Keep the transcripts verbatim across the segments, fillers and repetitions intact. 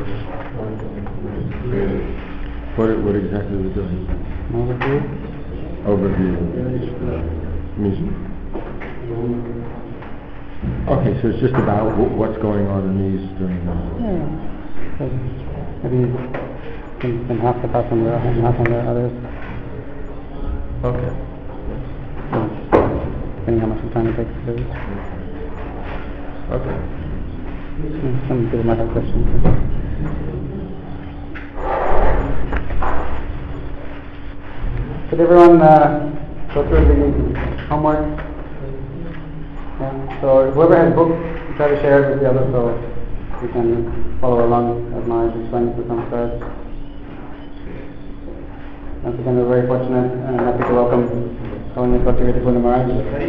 What, what exactly are we doing? Overview. Overview. Music. Okay, so it's just about w- what's going on in these during the... Yeah. So maybe can, can half the pass on there and half on the others. Okay. So, depending how much time it takes to do it. Okay. Yeah, some people might have questions. Did everyone uh, go through the homework? Yeah. So whoever has books, try to share it with the others so we can follow along as Maharaj explains the samskaras. Once again, we're very fortunate and happy to welcome Kavanya Kotivedi Purna Maharaj.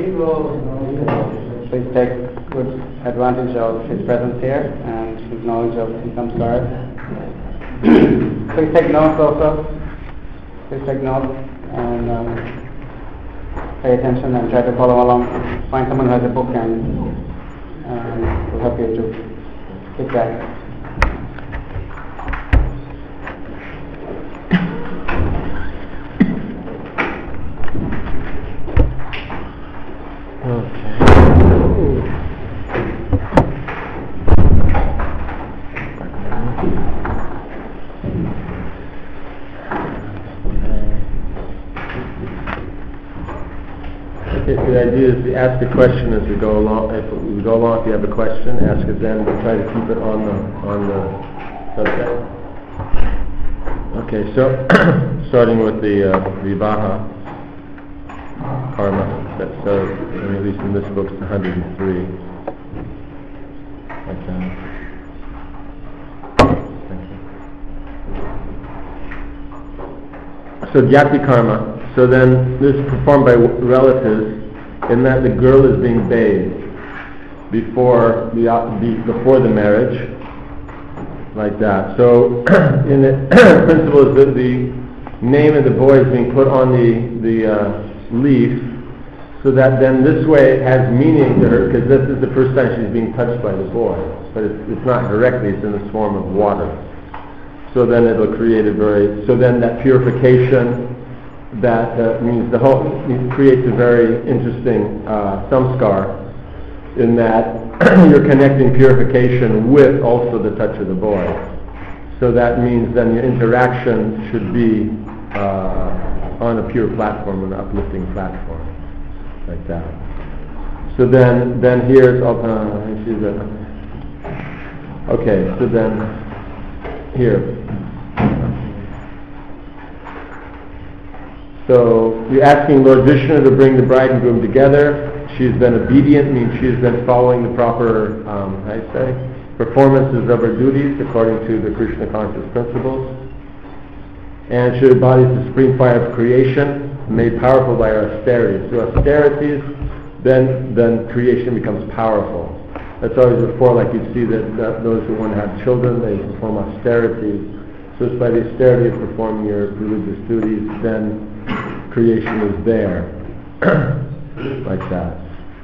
Please take good advantage of his presence here and his knowledge of the samskaras. Please take notes also. Please take notes and um, pay attention and try to follow along. Find someone who has a book and um, will help you to get that. The idea is to ask a question as we go along. If we go along, if you have a question, ask it then. We'll try to keep it on the on the subject. Okay, so starting with the uh, Vivaha karma. That's uh, at least in this book, it's one hundred three. Like that. So Jati karma. So then this is performed by relatives in that the girl is being bathed before the, the before the marriage, like that. So in the principle is that the name of the boy is being put on the the uh, leaf, so that then this way it has meaning to her, because this is the first time she's being touched by the boy, but it's, it's not directly, it's in the form of water. So then it'll create a very, so then that purification, that uh, means the whole, it creates a very interesting uh, samskar, in that you're connecting purification with also the touch of the boy. So that means then your interaction should be uh, on a pure platform, an uplifting platform, like that. So then, then here's uh, okay. So then here. So you're asking Lord Vishnu to bring the bride and groom together. She's been obedient, means she's been following the proper, um, how do you say, performances of her duties according to the Krishna conscious principles. And she embodies the supreme fire of creation, made powerful by her austerities. Through austerities, then then creation becomes powerful. That's always before, like you see that uh, those who want to have children, they perform austerities. So it's by the austerity of performing your religious duties, then creation is there, like that.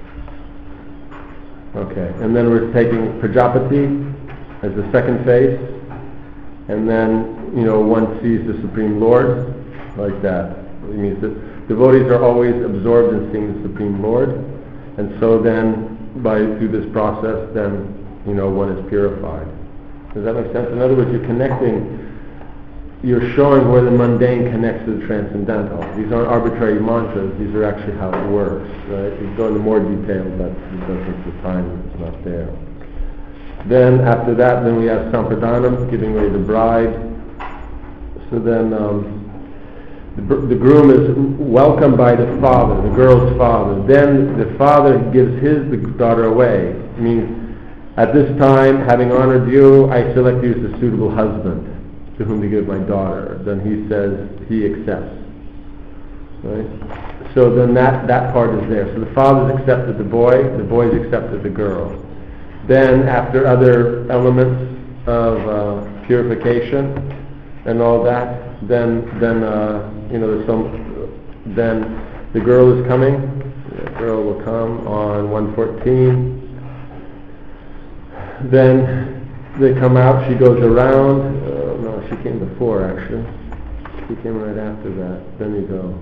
Okay, and then we're taking Prajapati as the second phase, and then, you know, one sees the Supreme Lord, like that. It means that devotees are always absorbed in seeing the Supreme Lord, and so then, by through this process, then, you know, one is purified. Does that make sense? In other words, you're connecting, you're showing where the mundane connects to the transcendental. These aren't arbitrary mantras, these are actually how it works. Right? You go into more detail, but because of the time it's not there. Then after that, then we have Sampradhanam, giving away the bride. So then um, the, the groom is welcomed by the father, the girl's father. Then the father gives his the daughter away. It means, at this time, having honored you, I select you as a suitable husband to whom to give my daughter. Then he says he accepts. Right? So then that, that part is there. So the father's accepted the boy, the boy's accepted the girl. Then after other elements of uh, purification and all that, then then uh, you know there's some. Then the girl is coming. The girl will come on one fourteen. Then they come out, she goes around, uh, no, she came before actually. She came right after that. Then you go.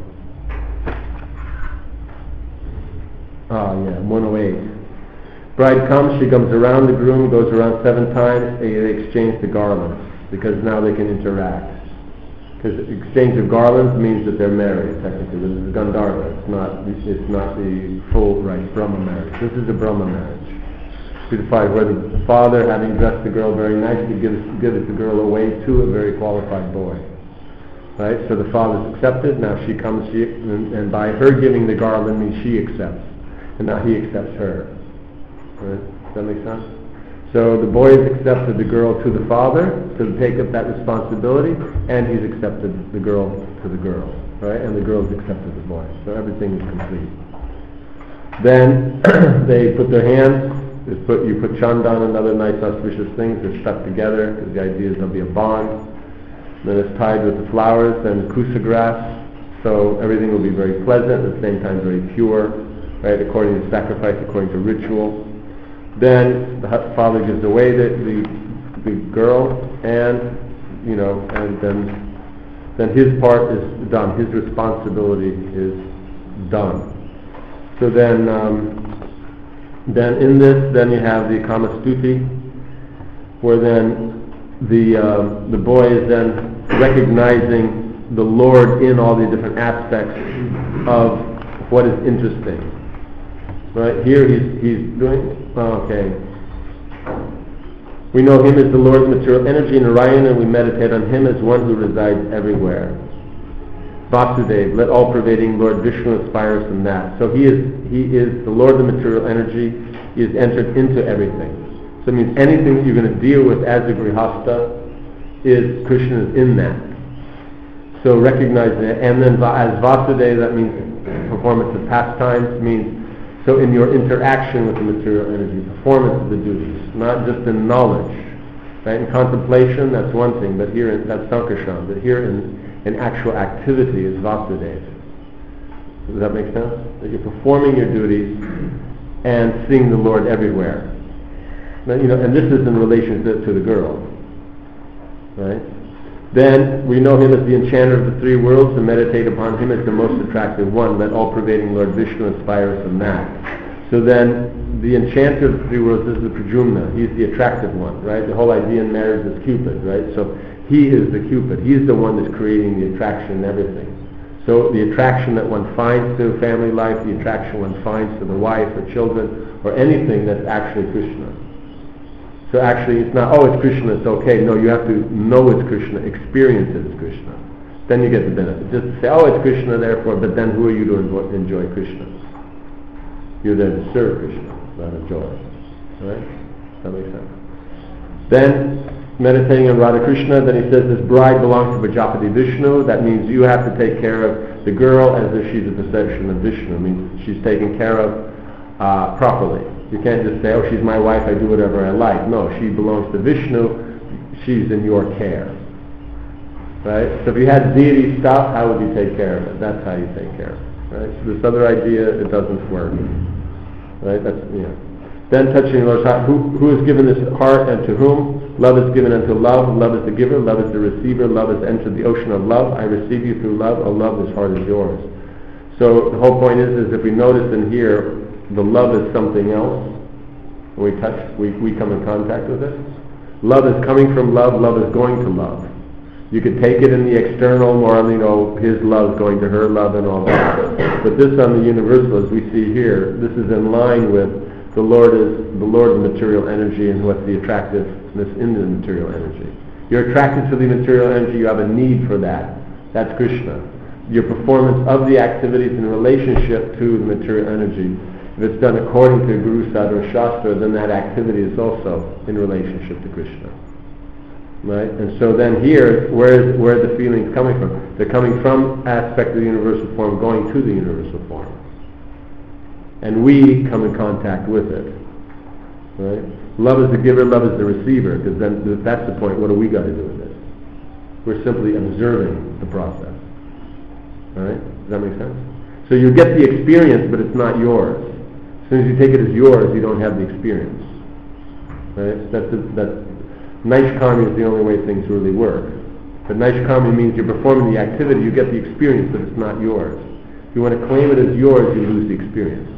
Ah, yeah, one oh eight. Bride comes, she comes around the groom, goes around seven times, they exchange the garlands, because now they can interact. Because exchange of garlands means that they're married, technically. This is Gandharva, it's not, it's not the full, right, Brahma marriage. This is a Brahma marriage. Beautified, where the father, having dressed the girl very nicely, gives, gives the girl away to a very qualified boy. Right, so the father's accepted, now she comes, she, and, and by her giving the garland means she accepts, and now he accepts her. Right? Does that make sense? So the boy has accepted the girl to the father to take up that responsibility, and he's accepted the girl to the girl, right? And the girl's accepted the boy. So everything is complete. Then they put their hands, put, you put chandan and other nice auspicious things, they're stuck together, because the idea is there'll be a bond. Then it's tied with the flowers and kusa grass, so everything will be very pleasant, at the same time very pure, right, according to sacrifice, according to ritual. Then the father gives away the, the, the girl, and, you know, and then, then his part is done, his responsibility is done. So then, um, then in this, then you have the Kamastuti, where then the um, the boy is then recognizing the Lord in all the different aspects of what is interesting. Right here, he's he's doing oh, okay. We know him as the Lord's material energy in Narayana, and we meditate on him as one who resides everywhere. Vasudev, let all-pervading Lord Vishnu inspire us in that. So he is he is the Lord of the material energy. He has entered into everything. So it means anything that you're going to deal with as a grihasta is Krishna is in that. So recognizing it, and then as Vasudeva, that means performance of pastimes, means so in your interaction with the material energy, performance of the duties, not just in knowledge. Right? In contemplation, that's one thing, but here in, that's Sankarshan, but here in, in actual activity is Vasudeva. Does that make sense? That you're performing your duties and seeing the Lord everywhere. You know, and this is in relation to, to the girl, right? Then we know him as the enchanter of the three worlds and meditate upon him as the most attractive one. Let all-pervading Lord Vishnu inspire us in that. So then, the enchanter of the three worlds is the Pradyumna. He's the attractive one, right? The whole idea in marriage is Cupid, right? So he is the Cupid. He's the one that's creating the attraction and everything. So the attraction that one finds to family life, the attraction one finds to the wife or children, or anything that's actually Krishna. So actually it's not, oh, it's Krishna, it's okay. No, you have to know it's Krishna, experience it as Krishna. Then you get the benefit. Just to say, oh, it's Krishna, therefore, but then who are you to enjoy, enjoy Krishna? You're there to serve Krishna, not enjoy. Right? That makes sense. Then, meditating on Radha Krishna, then he says this bride belongs to Prajapati Vishnu. That means you have to take care of the girl as if she's a possession of Vishnu. It means she's taken care of uh, properly. You can't just say, oh, she's my wife, I do whatever I like. No, she belongs to Vishnu, she's in your care. Right? So if you had deity stuff, how would you take care of it? That's how you take care of it. Right? So this other idea, it doesn't work. Right? That's, yeah. Then touching the Lord's heart, who, who has given this heart and to whom? Love is given unto love, love is the giver, love is the receiver, love has entered the ocean of love. I receive you through love, oh love, this heart is yours. So the whole point is, is if we notice in here, the love is something else. When we touch, we, we come in contact with it. Love is coming from love, love is going to love. You could take it in the external, more on, you know, his love going to her love and all that. But this on the universal, as we see here, this is in line with the Lord is the Lord of material energy and what's the attractiveness in the material energy. You're attracted to the material energy, you have a need for that. That's Krishna. Your performance of the activities in relationship to the material energy, if it's done according to Guru Sadhana Shastra, then that activity is also in relationship to Krishna. Right? And so then here, where is where are the feelings coming from? They're coming from aspect of the universal form, going to the universal form. And we come in contact with it. Right? Love is the giver, love is the receiver, because then if that's the point, what do we got to do with it? We're simply observing the process. Alright? Does that make sense? So you get the experience, but it's not yours. As soon as you take it as yours, you don't have the experience. Right? That's the, that's Naishkarmi is the only way things really work. But Naishkarmi means you're performing the activity, you get the experience, but it's not yours. If you want to claim it as yours, you lose the experience.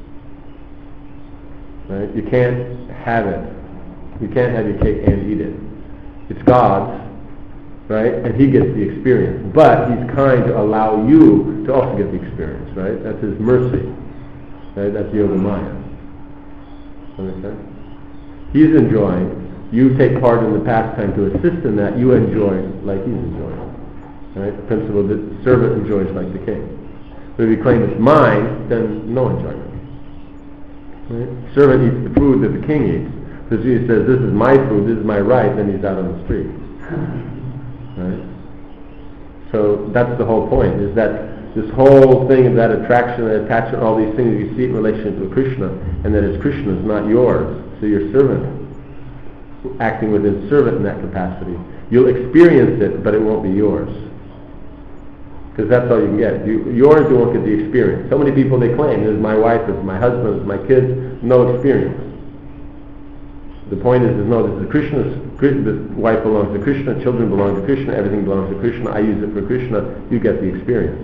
Right? You can't have it. You can't have your cake and eat it. It's God's, right? And He gets the experience. But He's kind to allow you to also get the experience, right? That's His mercy. Right? That's Yoga Maya. Understand? He's enjoying. You take part in the pastime to assist in that. You enjoy like He's enjoying. Right? The principle that the servant enjoys like the king. But if you claim it's mine, then no enjoyment. Right? Servant eats the food that the king eats. So Jesus says, "This is my food. This is my right." Then he's out on the street. Right? So that's the whole point. Is that this whole thing of that attraction and attachment, all these things you see in relation to Krishna, and that it's Krishna is not yours. So you're servant. Acting within servant in that capacity. You'll experience it, but it won't be yours. Because that's all you can get. You, yours, you won't get the experience. So many people, they claim, this is my wife, this is my husband, this is my kids, no experience. The point is, is no, this is Krishna's, this wife belongs to Krishna, children belong to Krishna, everything belongs to Krishna, I use it for Krishna, you get the experience.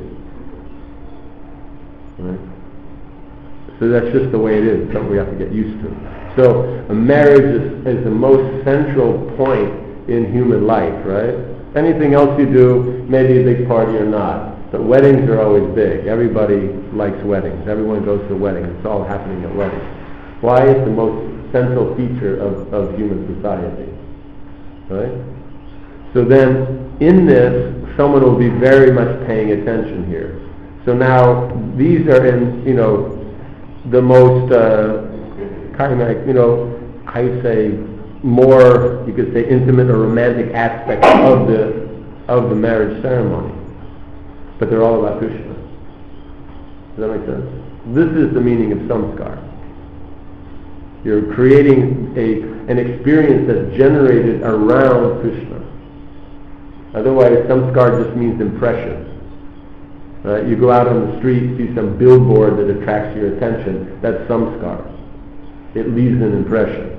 Right? So that's just the way it is, something we have to get used to. So a marriage is, is the most central point in human life, right? Anything else you do, maybe a big party or not. But weddings are always big. Everybody likes weddings. Everyone goes to weddings. It's all happening at weddings. Why? It's the most central feature of, of human society. Right? So then, in this, someone will be very much paying attention here. So now, these are in, you know, the most... Uh, kind of, you know, I'd say more, you could say, intimate or romantic aspects of the of the marriage ceremony. But they're all about Krishna. Does that make sense? This is the meaning of samskar. You're creating a an experience that's generated around Krishna. Otherwise, samskar just means impression. Right? You go out on the street, see some billboard that attracts your attention. That's samskar. It leaves an impression.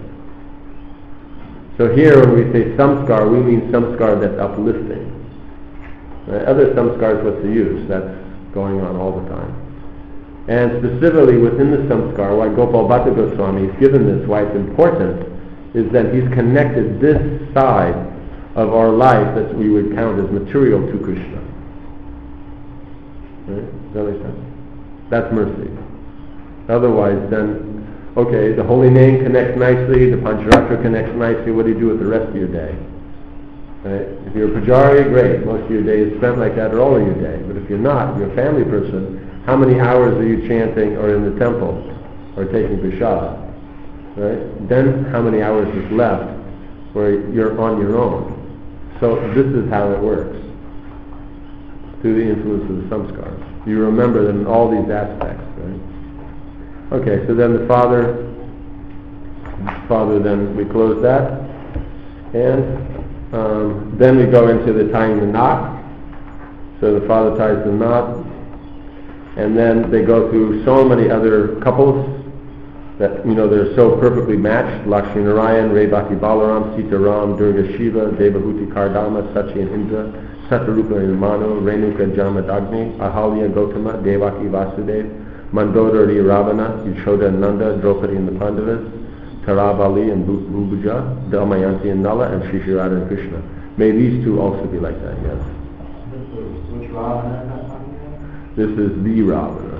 So here when we say samskar, we mean samskar that's uplifting. Right? Other samskars, what's the use? That's going on all the time. And specifically within the samskar, why Gopal Bhatta Goswami has given this, why it's important, is that he's connected this side of our life that we would count as material to Krishna. Right? Does that make sense? That's mercy. Otherwise then, okay, the holy name connects nicely, the Pancharatra connects nicely, what do you do with the rest of your day? Right? If you're a Pujari, great, most of your day is spent like that, or all of your day. But if you're not, if you're a family person, how many hours are you chanting or in the temple or taking prasad? Right? Then how many hours is left where you're on your own? So this is how it works, through the influence of the samskars. You remember them in all these aspects, right? Okay, so then the father, father then we close that, and um, then we go into the tying the knot. So the father ties the knot, and then they go through so many other couples that, you know, they're so perfectly matched. Lakshmi Narayan, Rebaki Balaram, Sita Ram, Durga Shiva, Devahuti Kardama, Sachi and Indra, Satarupa and Manu, Renuka Jamadagni, Ahalya Gautama, Devaki Vasudeva, Mandodari Ravana, Yashoda and Nanda, Draupadi and the Pandavas, Tarabali and Bhubuja, Damayanti and Nala, and Shri Shri Radha and Krishna. May these two also be like that, yes. Which Ravana is that talking This is the Ravana.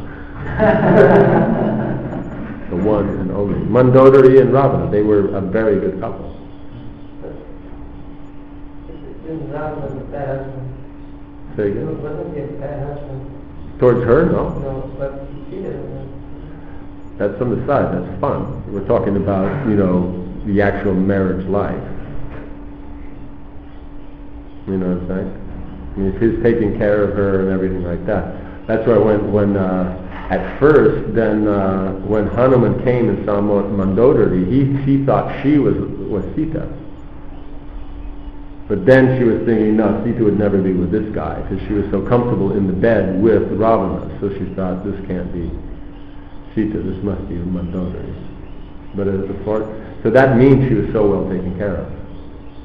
The one and only. Mandodari and Ravana, they were a very good couple. Isn't Ravana a bad husband? Say again? Wasn't he a bad husband? Towards her, no? No, but she didn't. That's on the side, that's fun. We're talking about, you know, the actual marriage life. You know what I'm saying? I mean, it's his taking care of her and everything like that. That's why when, when uh, at first, then uh, when Hanuman came and saw Mandodari, he, he thought she was, was Sita. But then she was thinking, no, Sita would never be with this guy, because she was so comfortable in the bed with Ravana. So she thought, this can't be Sita, this must be Mandodari. But as a part, so that means she was so well taken care of.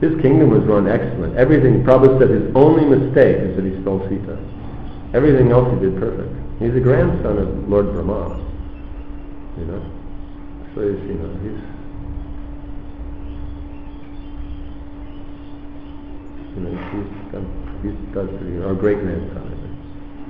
His kingdom was run excellent. Everything, Prabhupada said his only mistake is that he stole Sita. Everything else he did perfect. He's a grandson of Lord Brahma. You know? So he's, you know, he's... You know, he's done, he's done pretty good. Our great-grandson, I think.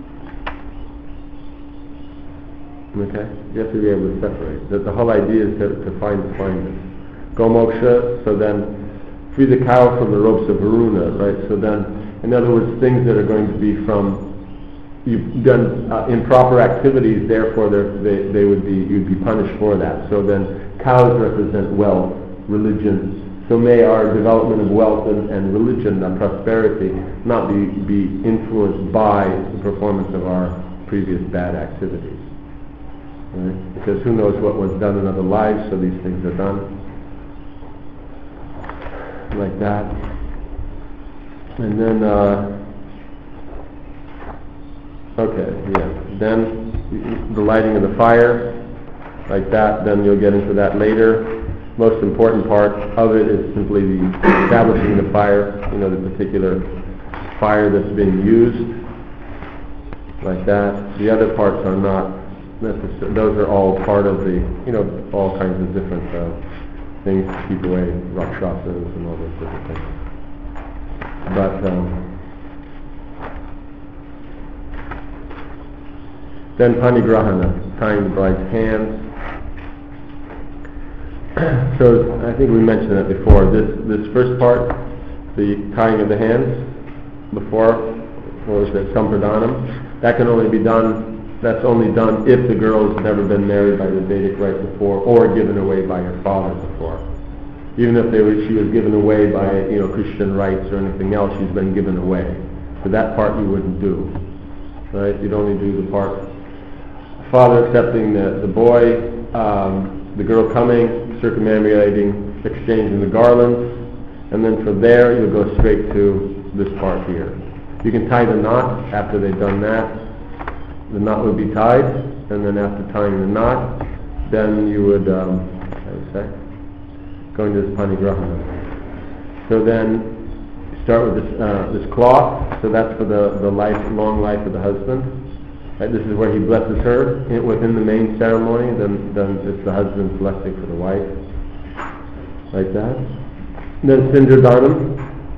Okay? You have to be able to separate. The, the whole idea is to, to find find this. Gomoksha, so then free the cow from the ropes of Varuna, right? So then, in other words, things that are going to be from, you've done uh, improper activities, therefore they, they would be, you'd be punished for that. So then, cows represent wealth, religion. So may our development of wealth and, and religion, and prosperity, not be, be influenced by the performance of our previous bad activities. Right? Because who knows what was done in other lives, so these things are done. Like that. And then, uh, okay, yeah. Then the lighting of the fire, like that. Then you'll get into that later. Most important part of it is simply the establishing the fire, you know, the particular fire that's being used, like that. The other parts are not necessary. Those are all part of the, you know, all kinds of different uh, things to keep away rakshasas and all those different things. But um, then panigrahana, tying the bride's hands. So I think we mentioned that before. This this first part, the tying of the hands, before, what was that, sampradhanam, that can only be done, that's only done if the girl has never been married by the Vedic rite before, or given away by her father before. Even if they were, she was given away by, you know, Christian rites or anything else, she's been given away. So that part you wouldn't do, right? You'd only do the part, father accepting the, the boy, um, the girl coming, circumambulating, exchanging the garlands, and then from there you'll go straight to this part here. You can tie the knot after they've done that. The knot would be tied, and then after tying the knot, then you would, um, how do you say, go into this panigrahana. So then you start with this uh, this cloth. So that's for the the life, long life of the husband. Right, this is where he blesses her in, within the main ceremony. Then then it's the husband's blessing for the wife, like that. Then sindradhanam,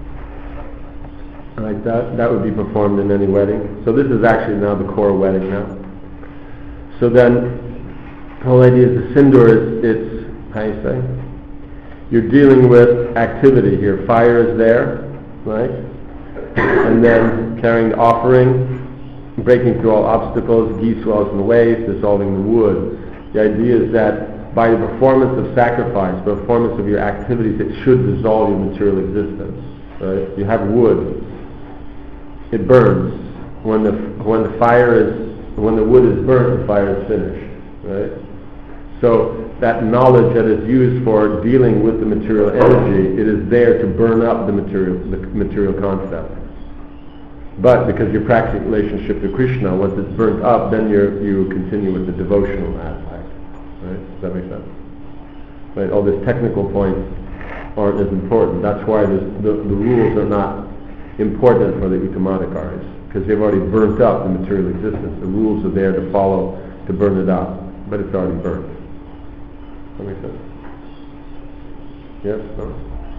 like that. That would be performed in any wedding. So this is actually now the core wedding now. So then the whole idea is the sindur is, it's, how you say? You're dealing with activity here. Fire is there, right? And then carrying the offering, breaking through all obstacles, ghee swells in the waves, dissolving the wood. The idea is that by the performance of sacrifice, the performance of your activities, it should dissolve your material existence. Right? You have wood, it burns. When the when the fire is when the wood is burnt, the fire is finished. Right? So that knowledge that is used for dealing with the material energy, it is there to burn up the material the material concept. But because you're practicing relationship to Krishna, once it's burnt up, then you you continue with the devotional aspect. Right? Does that make sense? Right? All these technical points aren't as important. That's why the, the rules are not important for the Uttamadhikaris, because they've already burnt up the material existence. The rules are there to follow, to burn it up, but it's already burnt. Does that make sense? Yes? No?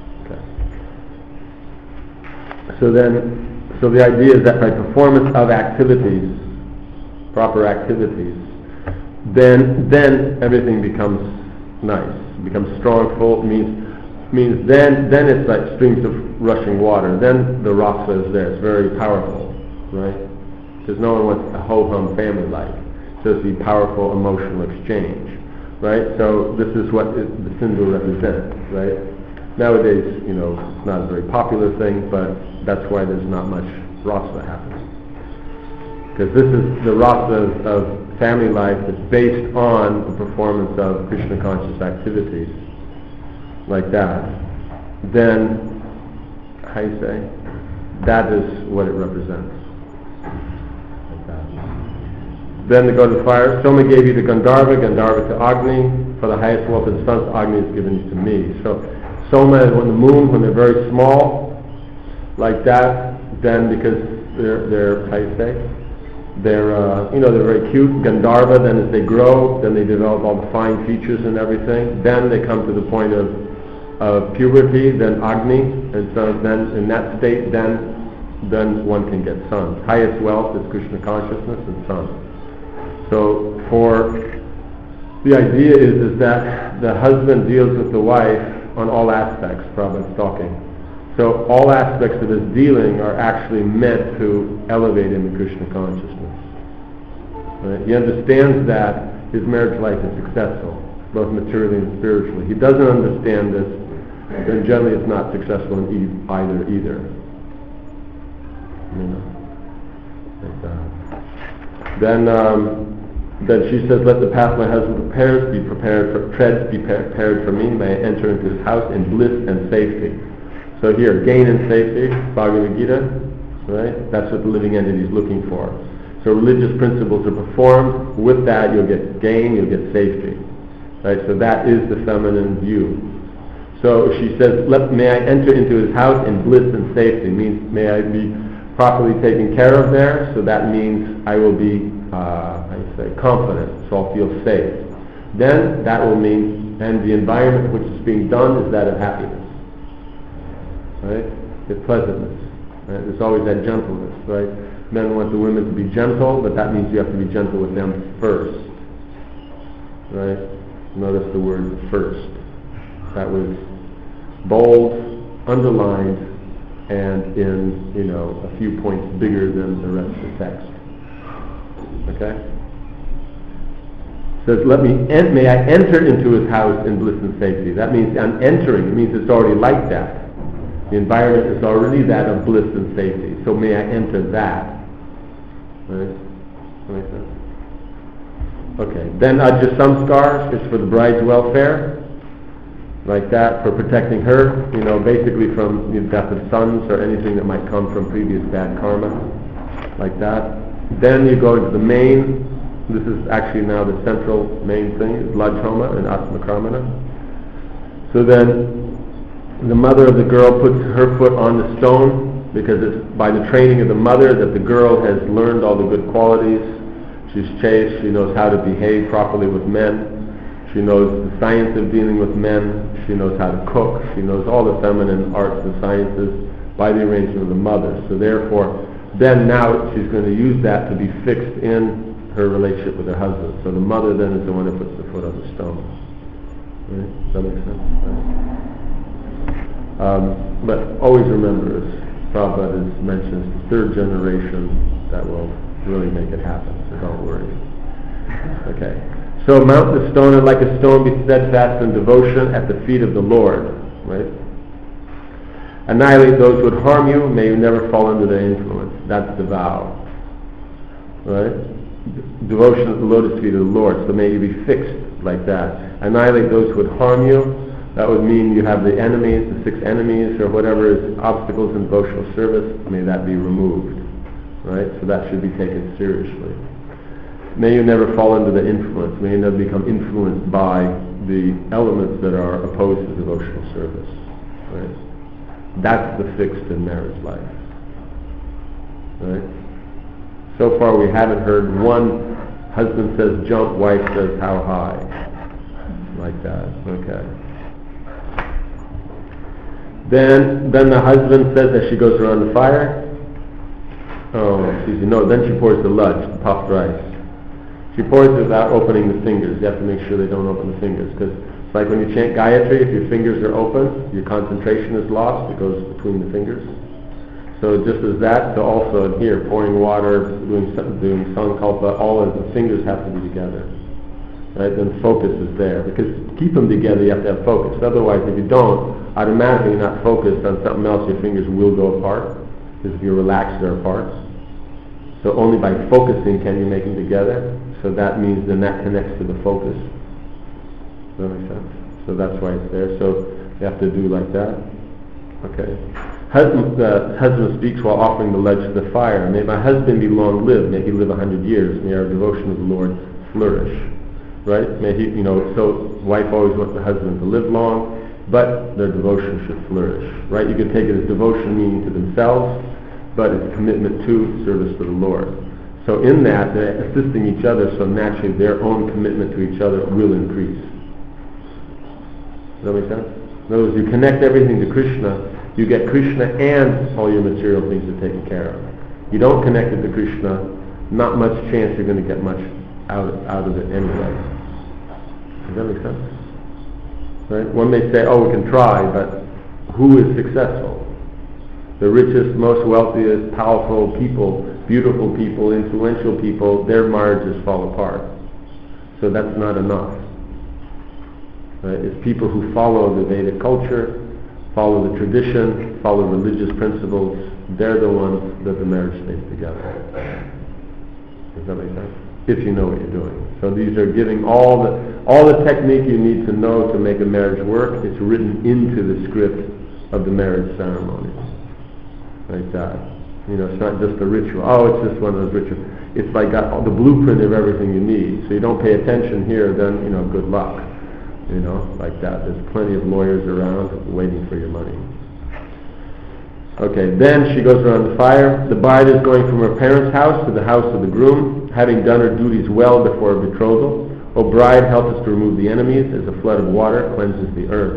Okay. So then, so the idea is that by performance of activities, proper activities, then then everything becomes nice, becomes strong, full, means means then then it's like streams of rushing water. Then the rasa is there. It's very powerful, right? Because no one wants a ho-hum family life. So it's the powerful emotional exchange, right? So this is what it, the sindur represents, right? Nowadays, you know, it's not a very popular thing, but that's why there's not much rasa happening. Because this is the rasa of, of family life that's based on the performance of Krishna conscious activities, like that. Then, how you say, that is what it represents. Like that. Then to go to the fire, Soma gave you to Gandharva, Gandharva to Agni. For the highest wealth of the sons, Agni is given to me. So, Soma is when the moon, when they're very small, like that, then because they're, they're how you say, they're, uh, you know, they're very cute. Gandharva, then as they grow, then they develop all the fine features and everything. Then they come to the point of, of puberty, then Agni, and so then in that state, then then one can get sons. Highest wealth is Krishna consciousness and sons. So for the idea is is that the husband deals with the wife on all aspects. Prabhupada's talking. So all aspects of his dealing are actually meant to elevate him in Krishna consciousness. Right? He understands that his marriage life is successful, both materially and spiritually. He doesn't understand this, then generally it's not successful in e- either either. You know, like that. Then, um, then she says, "Let the path my husband prepares be prepared for treads be prepared for me. May I enter into his house in bliss and safety." So here, gain and safety, Bhagavad Gita, right? That's what the living entity is looking for. So religious principles are performed. With that, you'll get gain, you'll get safety, right? So that is the feminine view. So she says, "Let may I enter into his house in bliss and safety." Means may I be properly taken care of there. So that means I will be, uh, how you say, confident. So I'll feel safe. Then that will mean, and the environment which is being done is that of happiness. Right? It's pleasantness. Right? There's always that gentleness, right? Men want the women to be gentle, but that means you have to be gentle with them first. Right? Notice the word first. That was bold, underlined, and in, you know, a few points bigger than the rest of the text. Okay? It says, let me en- may I enter into his house in bliss and safety. That means I'm entering. It means it's already like that. The environment is already that of bliss and safety. So may I enter that. Right? That makes sense? Okay. Then Ajja Samskar is for the bride's welfare. Like that, for protecting her, you know, basically from the death of sons or anything that might come from previous bad karma. Like that. Then you go into the main. This is actually now the central main thing, is Lajhoma and Asmakramana. So then the mother of the girl puts her foot on the stone, because it's by the training of the mother that the girl has learned all the good qualities. She's chaste, she knows how to behave properly with men, she knows the science of dealing with men, she knows how to cook, she knows all the feminine arts and sciences by the arrangement of the mother. So therefore, then now she's going to use that to be fixed in her relationship with her husband. So the mother then is the one who puts the foot on the stone. Right? Does that make sense? Right. Um, but always remember, as Prabhupada has mentioned, it's the third generation that will really make it happen, so don't worry. Okay. So mount the stone, and like a stone be steadfast in devotion at the feet of the Lord. Right? Annihilate those who would harm you, may you never fall under their influence. That's the vow. Right? Devotion at the lotus feet of the Lord, so may you be fixed like that. Annihilate those who would harm you. That would mean you have the enemies, the six enemies, or whatever is obstacles in devotional service, may that be removed. Right? So that should be taken seriously. May you never fall under the influence. May you never become influenced by the elements that are opposed to devotional service. Right? That's the fixed in marriage life. Right? So far we haven't heard one husband says jump, wife says how high. Like that. Okay. Then, then the husband says as she goes around the fire, oh, excuse me, no, then she pours the ludge, the puffed rice. She pours it without opening the fingers. You have to make sure they don't open the fingers, because it's like when you chant Gayatri, if your fingers are open, your concentration is lost, it goes between the fingers. So just as that, so also here, pouring water, doing, doing sankalpa, all of the fingers have to be together. Right? Then focus is there. Because to keep them together, you have to have focus. Otherwise, if you don't, automatically you're not focused on something else, your fingers will go apart. Because if you're relaxed, they're apart. So only by focusing can you make them together. So that means then that connects to the focus. Does that make sense? So that's why it's there. So you have to do like that. Okay. Husband, uh, husband speaks while offering the ledge to the fire. May my husband be long-lived. May he live a hundred years. May our devotion to the Lord flourish. Right? May he, you know, so wife always wants the husband to live long. but their devotion should flourish, right? You can take it as devotion meaning to themselves, but it's commitment to service to the Lord. So in that, they're assisting each other, so naturally their own commitment to each other will increase. Does that make sense? In other words, you connect everything to Krishna, you get Krishna and all your material things are taken care of. You don't connect it to Krishna, not much chance you're going to get much out, out of it anyway. Does that make sense? Right? One may say, oh, we can try, but who is successful? The richest, most wealthiest, powerful people, beautiful people, influential people, their marriages fall apart. So that's not enough. Right? It's people who follow the Vedic culture, follow the tradition, follow religious principles. They're the ones that the marriage stays together. Does that make sense? If you know what you're doing. So these are giving all the all the technique you need to know to make a marriage work. It's written into the script of the marriage ceremony. Like that. You know, it's not just a ritual. Oh, it's just one of those rituals. It's like got all the blueprint of everything you need. So you don't pay attention here, then, you know, good luck. You know, like that. There's plenty of lawyers around waiting for your money. Okay, then she goes around the fire. The bride is going from her parents' house to the house of the groom, having done her duties well before her betrothal. O bride, help us to remove the enemies, as a flood of water cleanses the earth.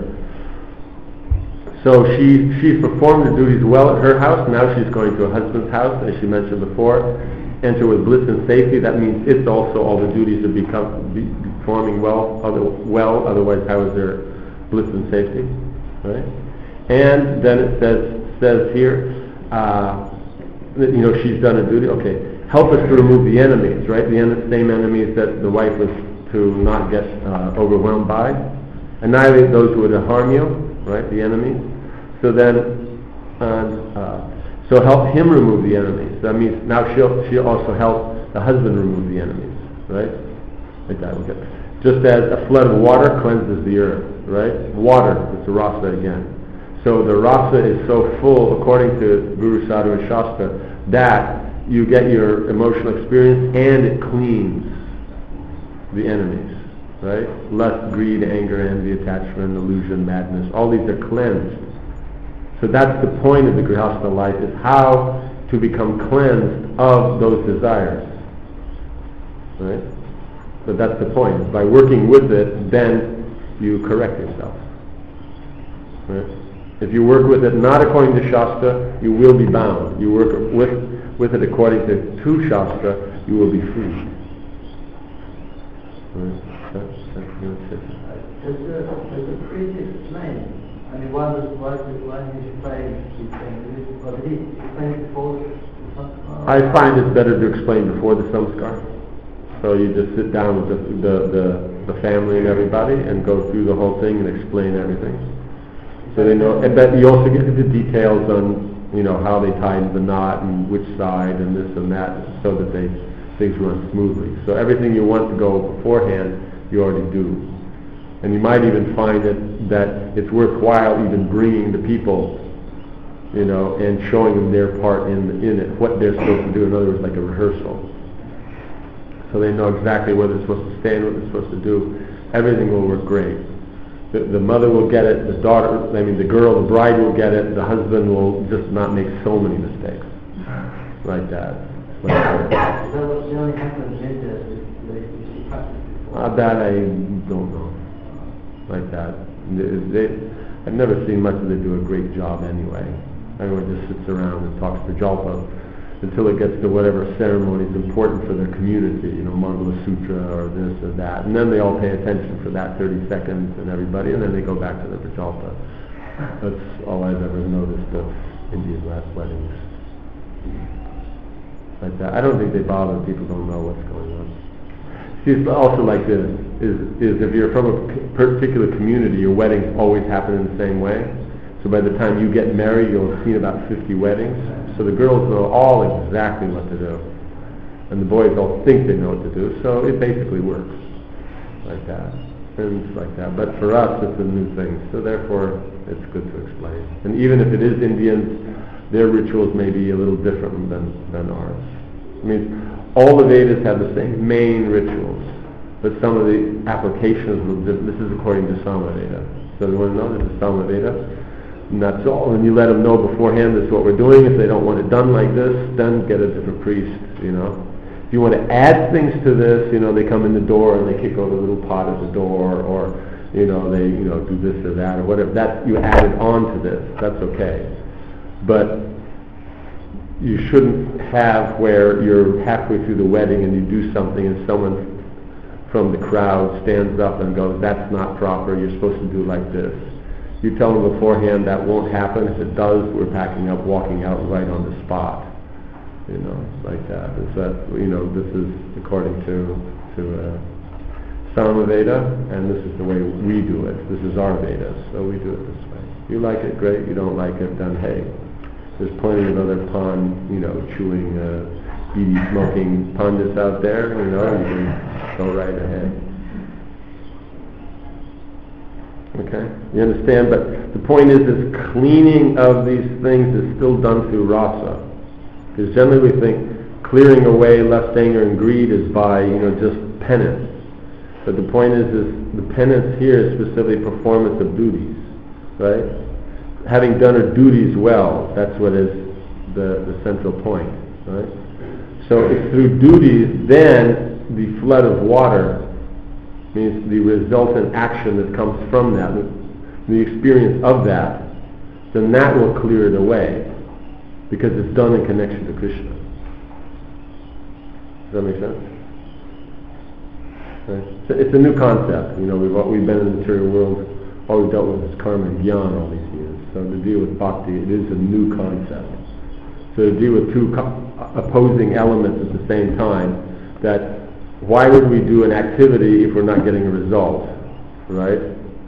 So she she's performed her duties well at her house. Now she's going to her husband's house, as she mentioned before. Enter with bliss and safety. That means it's also all the duties are become be, performing well. Other, well, otherwise, how is there bliss and safety, right? And then it says says here, uh, that, you know, she's done her duty. Okay, help us to remove the enemies, right? The en- same enemies that the wife was to not get uh, overwhelmed by. Annihilate those who would harm you, right? The enemies. So then, uh, uh, so help him remove the enemies. That means now she'll she'll also help the husband remove the enemies, right? Like that. Okay. Just as a flood of water cleanses the earth, right? Water, it's a rasa again. So the rasa is so full, according to Guru, Sadhu, and Shastra, that you get your emotional experience and it cleans the enemies, right? Lust, greed, anger, envy, attachment, illusion, madness, all these are cleansed. So that's the point of the Grihastha life, is how to become cleansed of those desires, right? So that's the point. By working with it, then you correct yourself, right? If you work with it not according to Shastra, you will be bound. You work with with it according to, to Shastra, you will be free. Right? That's, that's, that's it. Does the, does the priest explain? I mean, why was why did why did he explain? Or did he explain before the samskar? I find it's better to explain before the samskar. So you just sit down with the the, the, the family and everybody and go through the whole thing and explain everything. So they know, and but you also get the details on, you know, how they tied the knot and which side and this and that, so that they things run smoothly. So everything you want to go beforehand, you already do. And you might even find it that it's worthwhile even bringing the people, you know, and showing them their part in in it, what they're supposed to do. In other words, like a rehearsal. So they know exactly where they're supposed to stand, what they're supposed to do. Everything will work great. The, the mother will get it, the daughter, I mean the girl, the bride will get it, the husband will just not make so many mistakes. Like that. Like that. So what really happens in the relationship practice? Uh, that I don't know. Like that. They, they, I've never seen much of them do a great job anyway. Everyone just sits around and talks to Jalpa until it gets to whatever ceremony is important for their community, you know, Mangala Sutra or this or that. And then they all pay attention for that thirty seconds and everybody, and then they go back to the Prajalpa. That's all I've ever noticed of Indian last weddings. Like that. I don't think they bother. People don't know what's going on. See, it's also like this, is, is if you're from a particular community, your weddings always happen in the same way. So by the time you get married, you'll have seen about fifty weddings. So the girls know all exactly what to do. And the boys all think they know what to do. So it basically works like that. And it's like that. But for us, it's a new thing. So therefore, it's good to explain. And even if it is Indians, their rituals may be a little different than, than ours. I mean, all the Vedas have the same main rituals. But some of the applications will differ. This is according to Samaveda. So they want to know this is Samaveda. And that's all. And you let them know beforehand this is what we're doing. If they don't want it done like this, then get a different priest, you know. If you want to add things to this, you know, they come in the door and they kick over a little pot at the door, or, you know, they, you know, do this or that, or whatever. That, you added on to this. That's okay. But you shouldn't have where you're halfway through the wedding and you do something and someone from the crowd stands up and goes, that's not proper, you're supposed to do like this. You tell them beforehand that won't happen. If it does, we're packing up, walking out right on the spot. You know, like that. Is that, you know, this is according to to uh, Samaveda, and this is the way we do it. This is our Veda, so we do it this way. You like it, great. You don't like it, then hey, there's plenty of other pan, you know, chewing, uh, beady smoking pandits out there. You know, you can go right ahead. Okay, you understand? But the point is, this cleaning of these things is still done through rasa. Because generally we think clearing away lust, anger, and greed is by, you know, just penance. But the point is, is the penance here is specifically performance of duties, right? Having done our duties well, that's what is the, the central point, right? So it's through duties, then the flood of water means the resultant action that comes from that, the, the experience of that, then that will clear it away, because it's done in connection to Krishna. Does that make sense? Right? So it's a new concept. You know, we've we've been in the material world, all we've dealt with is karma and jnana all these years. So to deal with bhakti, it is a new concept. So to deal with two co- opposing elements at the same time, that why would we do an activity if we're not getting a result, right?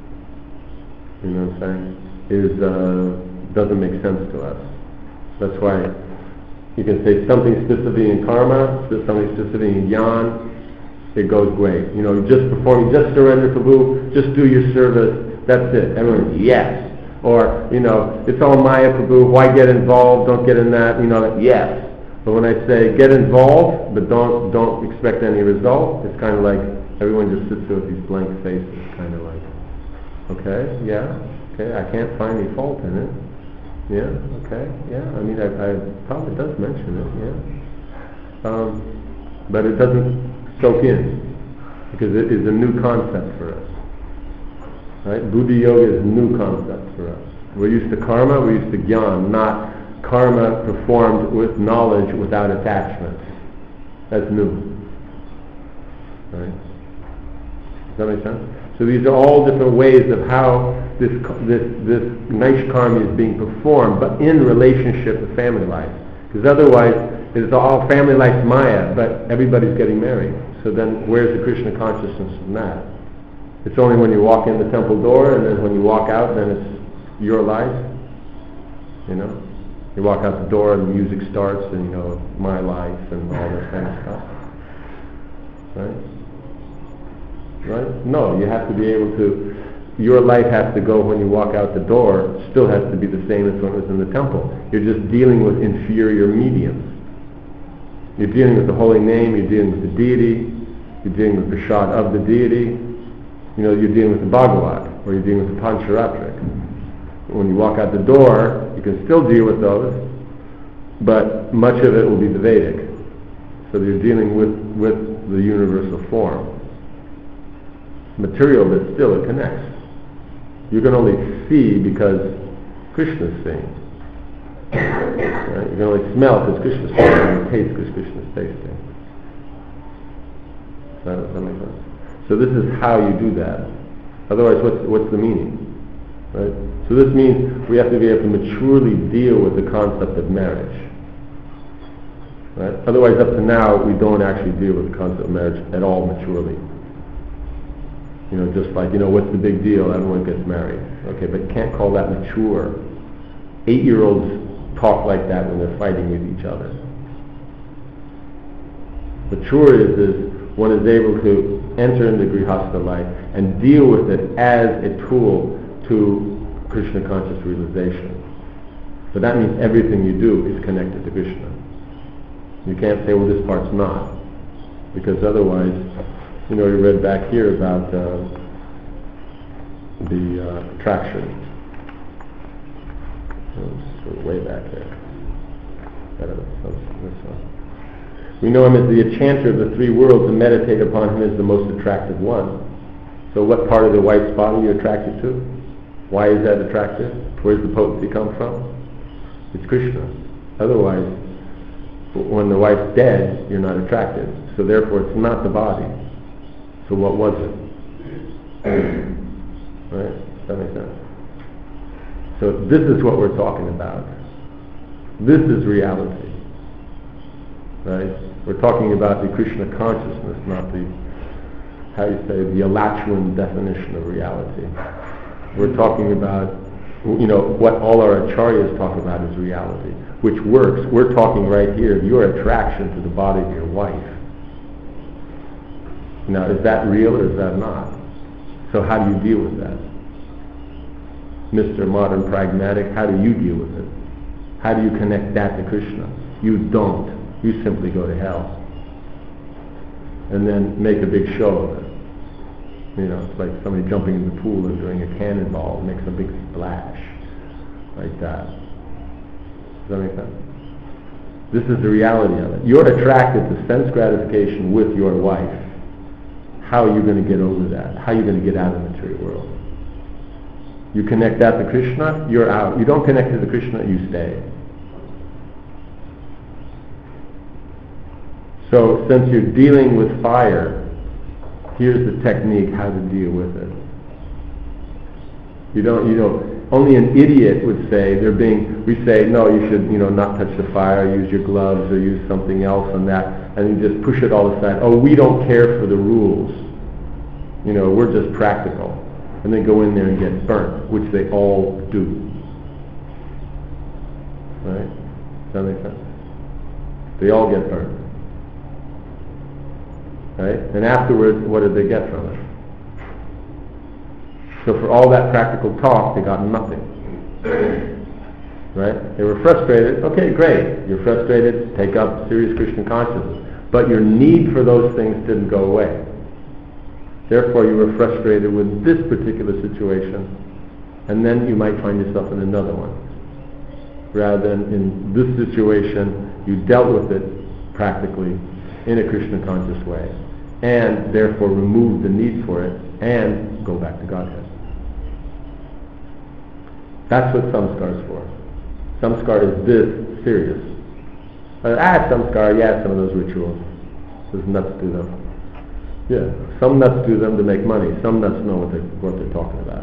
You know what I'm saying? Is uh, doesn't make sense to us. That's why you can say something specific in karma, something specific in jnana, it goes great. You know, just performing, just surrender to Prabhu, just do your service, that's it. Everyone's yes. Or, you know, it's all Maya Prabhu, why get involved, don't get in that, you know, yes. But when I say get involved, but don't don't expect any result, it's kind of like everyone just sits there with these blank faces, kind of like, okay, yeah, okay, I can't find any fault in it. Yeah, okay, yeah, I mean, I, I probably does mention it, yeah. Um, but it doesn't soak in, because it is a new concept for us. Right? Buddha Yoga is a new concept for us. We're used to karma, we're used to jnana, not karma performed with knowledge without attachment. That's new. Right? Does that make sense? So these are all different ways of how this this this nice karma is being performed, but in relationship with family life. Because otherwise, it's all family life's Maya, but everybody's getting married. So then, where's the Krishna consciousness in that? It's only when you walk in the temple door, and then when you walk out, then it's your life. You know, you walk out the door, and the music starts, and you know, my life, and all this kind of stuff. Right? Right? No, you have to be able to. Your life has to go when you walk out the door. Still has to be the same as when it was in the temple. You're just dealing with inferior mediums. You're dealing with the holy name. You're dealing with the deity. You're dealing with the Prasad of the deity. You know, you're dealing with the Bhagavat, or you're dealing with the Pancharatric. When you walk out the door, you can still deal with those, but much of it will be the Vedic. So you're dealing with, with the universal form. Material, but still it connects. You can only see because Krishna's seeing. Right? You can only smell because Krishna's smelling, and taste because Krishna's tasting. Does that, does that make sense? So this is how you do that. Otherwise, what's, what's the meaning? Right? So this means we have to be able to maturely deal with the concept of marriage. Right? Otherwise, up to now, we don't actually deal with the concept of marriage at all maturely. You know, just like, you know, what's the big deal? Everyone gets married. Okay, but you can't call that mature. Eight-year-olds talk like that when they're fighting with each other. Mature is, is one is able to enter into Grihastha life and deal with it as a tool to Krishna conscious realization. So that means everything you do is connected to Krishna. You can't say, well, this part's not. Because otherwise, you know, you read back here about uh, the uh, attraction. Oops, way back there. This one. We know him as the enchanter of the three worlds and meditate upon him as the most attractive one. So what part of the wife's body are you attracted to? Why is that attractive? Where does the potency come from? It's Krishna. Otherwise, when the wife's dead, you're not attracted. So therefore, it's not the body. So what was it? Right? Does that make sense? So this is what we're talking about. This is reality. Right? We're talking about the Krishna consciousness, not the, how you say, the Alachwan definition of reality. We're talking about, you know, what all our acharyas talk about is reality, which works. We're talking right here, your attraction to the body of your wife. Now, is that real or is that not? So how do you deal with that? Mister Modern Pragmatic, how do you deal with it? How do you connect that to Krishna? You don't. You simply go to hell. And then make a big show of it. You know, it's like somebody jumping in the pool and doing a cannonball, makes a big splash. Like that. Does that make sense? This is the reality of it. You're attracted to sense gratification with your wife. How are you going to get over that? How are you going to get out of the material world? You connect that to Krishna, you're out. You don't connect it to Krishna, you stay. So, since you're dealing with fire, here's the technique how to deal with it. You don't, you know, only an idiot would say, they're being, we say, no, you should, you know, not touch the fire, use your gloves or use something else on that, and you just push it all aside. Oh, we don't care for the rules. You know, we're just practical. And they go in there and get burnt, which they all do. Right? Does that make sense? They all get burnt. Right? And afterwards, what did they get from it? So for all that practical talk, they got nothing. Right? They were frustrated. Okay, great. You're frustrated. Take up serious Krishna consciousness. But your need for those things didn't go away. Therefore, you were frustrated with this particular situation, and then you might find yourself in another one. Rather than in this situation, you dealt with it practically in a Krishna conscious way, and therefore remove the need for it, and go back to Godhead. That's what samskar is for. Samskar is this serious. Uh, ah, samskar, yeah, some of those rituals. There's nuts to them. Yeah, some nuts do them to make money. Some nuts know what they're, what they're talking about.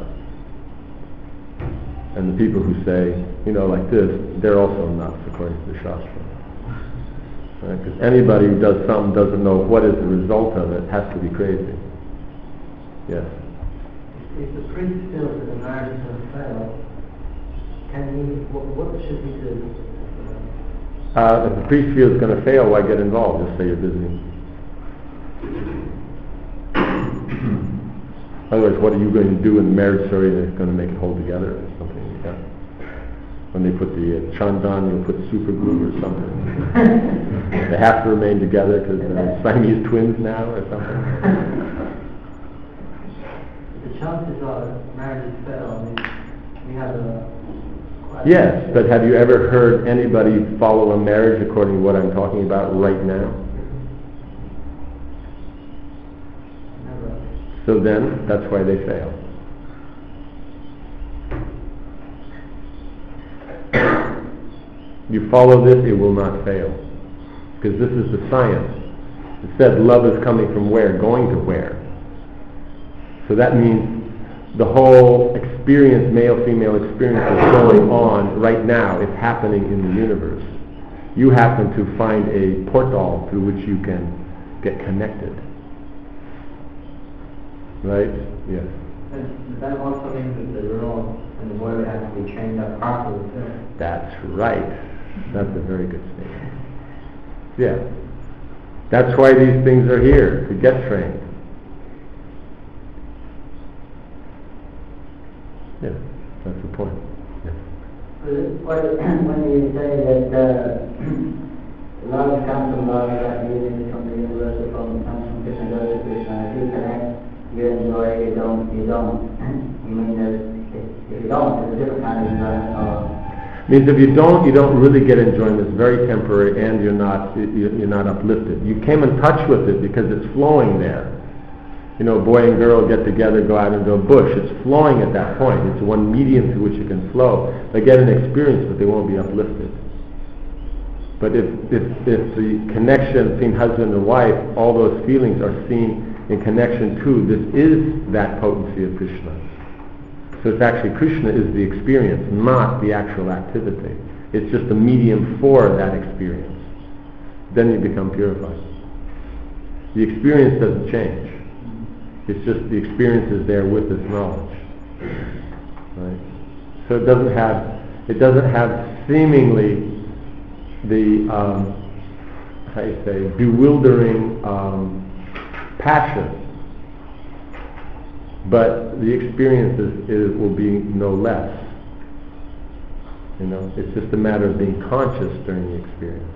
And the people who say, you know, like this, they're also nuts according to the Shastra. Because right? Anybody who does something doesn't know what is the result of it has to be crazy. Yes? If the priest feels that the marriage is going to fail, can he, what, what should he do? Uh, if the priest feels it's going to fail, why get involved? Just say you're busy. Otherwise, what are you going to do in the marriage story that's going to make it hold together or something like that? When they put the uh, chandan, you'll put super glue or something. They have to remain together because they're Siamese twins now or something. The chances are marriages fail. I mean, we have a... Yes, but have you ever heard anybody follow a marriage according to what I'm talking about right now? So then, that's why they fail. You follow this, it will not fail. Because this is the science. It said love is coming from where? Going to where? So that means the whole experience, male-female experience is going on right now. It's happening in the universe. You happen to find a portal through which you can get connected. Right? Yes. And that also means that the girl and the boy would have to be trained up properly too. That's right. That's a very good statement. Yeah. That's why these things are here, to get trained. Yeah, that's the point. Yeah. When you say that uh, love comes from love, that means from the universe, from comes from Krishna, goes to Krishna, if you connect, you enjoy, you don't, you don't. I mean, if, if you don't, it's a different kind of enjoyment. Or means if you don't, you don't really get enjoyment. It's very temporary, and you're not you- you're not uplifted. You came in touch with it because it's flowing there. You know, boy and girl get together, go out into a bush. It's flowing at that point. It's one medium through which it can flow. They get an experience, but they won't be uplifted. But if, if, if the connection between husband and wife, all those feelings are seen in connection to, this is that potency of Krishna. So it's actually, Krishna is the experience, not the actual activity. It's just a medium for that experience. Then you become purified. The experience doesn't change. It's just the experience is there with this knowledge. Right? So it doesn't have, it doesn't have seemingly the, um, how you say, bewildering um, passion, but the experience is, is, will be no less. You know, it's just a matter of being conscious during the experience.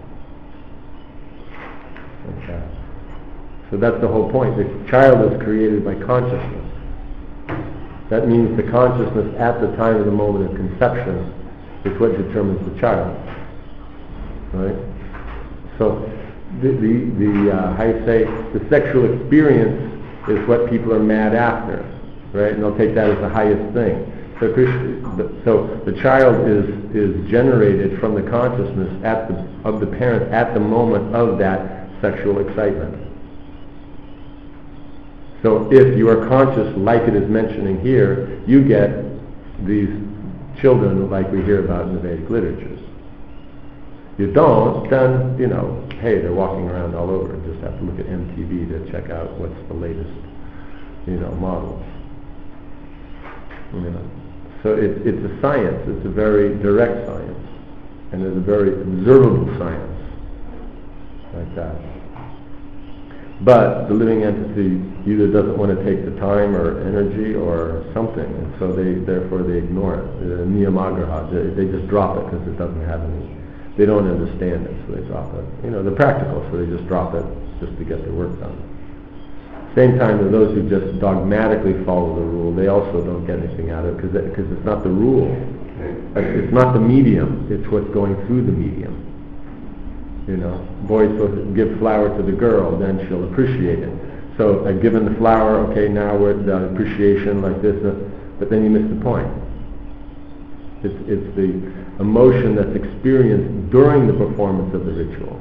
Okay. So that's the whole point. The child is created by consciousness. That means the consciousness at the time of the moment of conception is what determines the child. Right? So the, the, the uh, how you say, the sexual experience is what people are mad after, right? And they'll take that as the highest thing. So, Krishna, so the child is is generated from the consciousness at the, of the parent at the moment of that sexual excitement. So if you are conscious, like it is mentioning here, you get these children like we hear about in the Vedic literatures. You don't, then, you know, hey, they're walking around all over. You just have to look at M T V to check out what's the latest, you know, models. You know. So it's it's a science. It's a very direct science, and it's a very observable science, like that. But the living entity either doesn't want to take the time or energy or something, and so they therefore they ignore it. The niyamagraha, they, they just drop it because it doesn't have any. They don't understand it, so they drop it. You know, they're practical, so they just drop it just to get their work done. Same time, to those who just dogmatically follow the rule, they also don't get anything out of it because because it's not the rule. It's not the medium. It's what's going through the medium. You know, boy's supposed to give flower to the girl, then she'll appreciate it. So, uh, given the flower, okay, now we're at the appreciation like this, uh, but then you miss the point. It's, it's the emotion that's experienced during the performance of the ritual,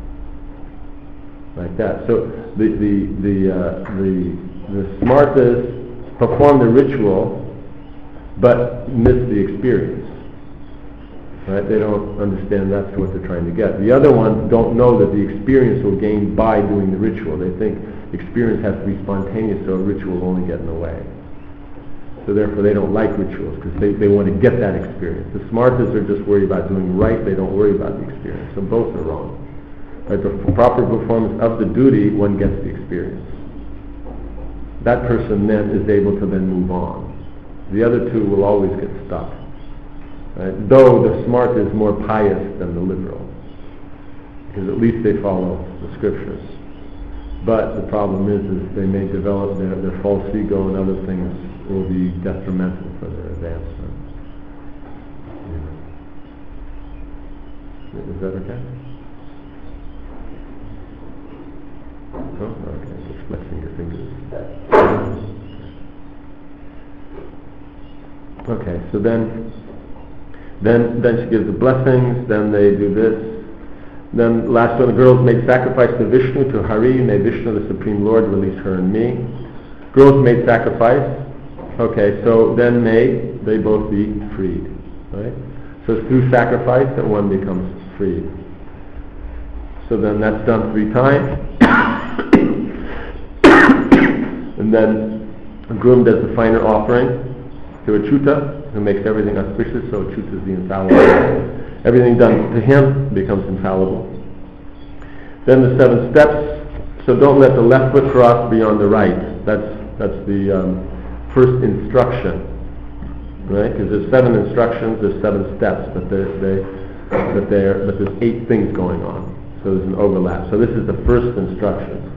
like that. So the the the uh, the the smartas perform the ritual, but miss the experience. Right? They don't understand that's what they're trying to get. The other ones don't know that the experience will gain by doing the ritual. They think experience has to be spontaneous, so a ritual will only get in the way. So therefore they don't like rituals because they, they want to get that experience. The smartas are just worried about doing right, they don't worry about the experience. So both are wrong. By the proper performance of the duty, one gets the experience. That person then is able to then move on. The other two will always get stuck. Right? Though the smart is more pious than the liberal, because at least they follow the scriptures. But the problem is, is they may develop their, their false ego and other things will be detrimental for their advancement. Yeah. Is that okay? Oh, okay. Just flexing your fingers. Okay, so then, then, then she gives the blessings. Then they do this. Then last one, the girls made sacrifice to Vishnu, to Hari. May Vishnu, the Supreme Lord, release her and me. Girls made sacrifice. Okay, so then may they both be freed, right? So it's through sacrifice that one becomes freed. So then that's done three times. And then a groom does the finer offering to Achyuta, who makes everything auspicious, so Achyuta is the infallible. Everything done to him becomes infallible. Then the seven steps. So don't let the left foot cross beyond the right. That's that's the um, first instruction, right? Because there's seven instructions, there's seven steps, but they, they, but there, but there's eight things going on. So there's an overlap. So this is the first instruction.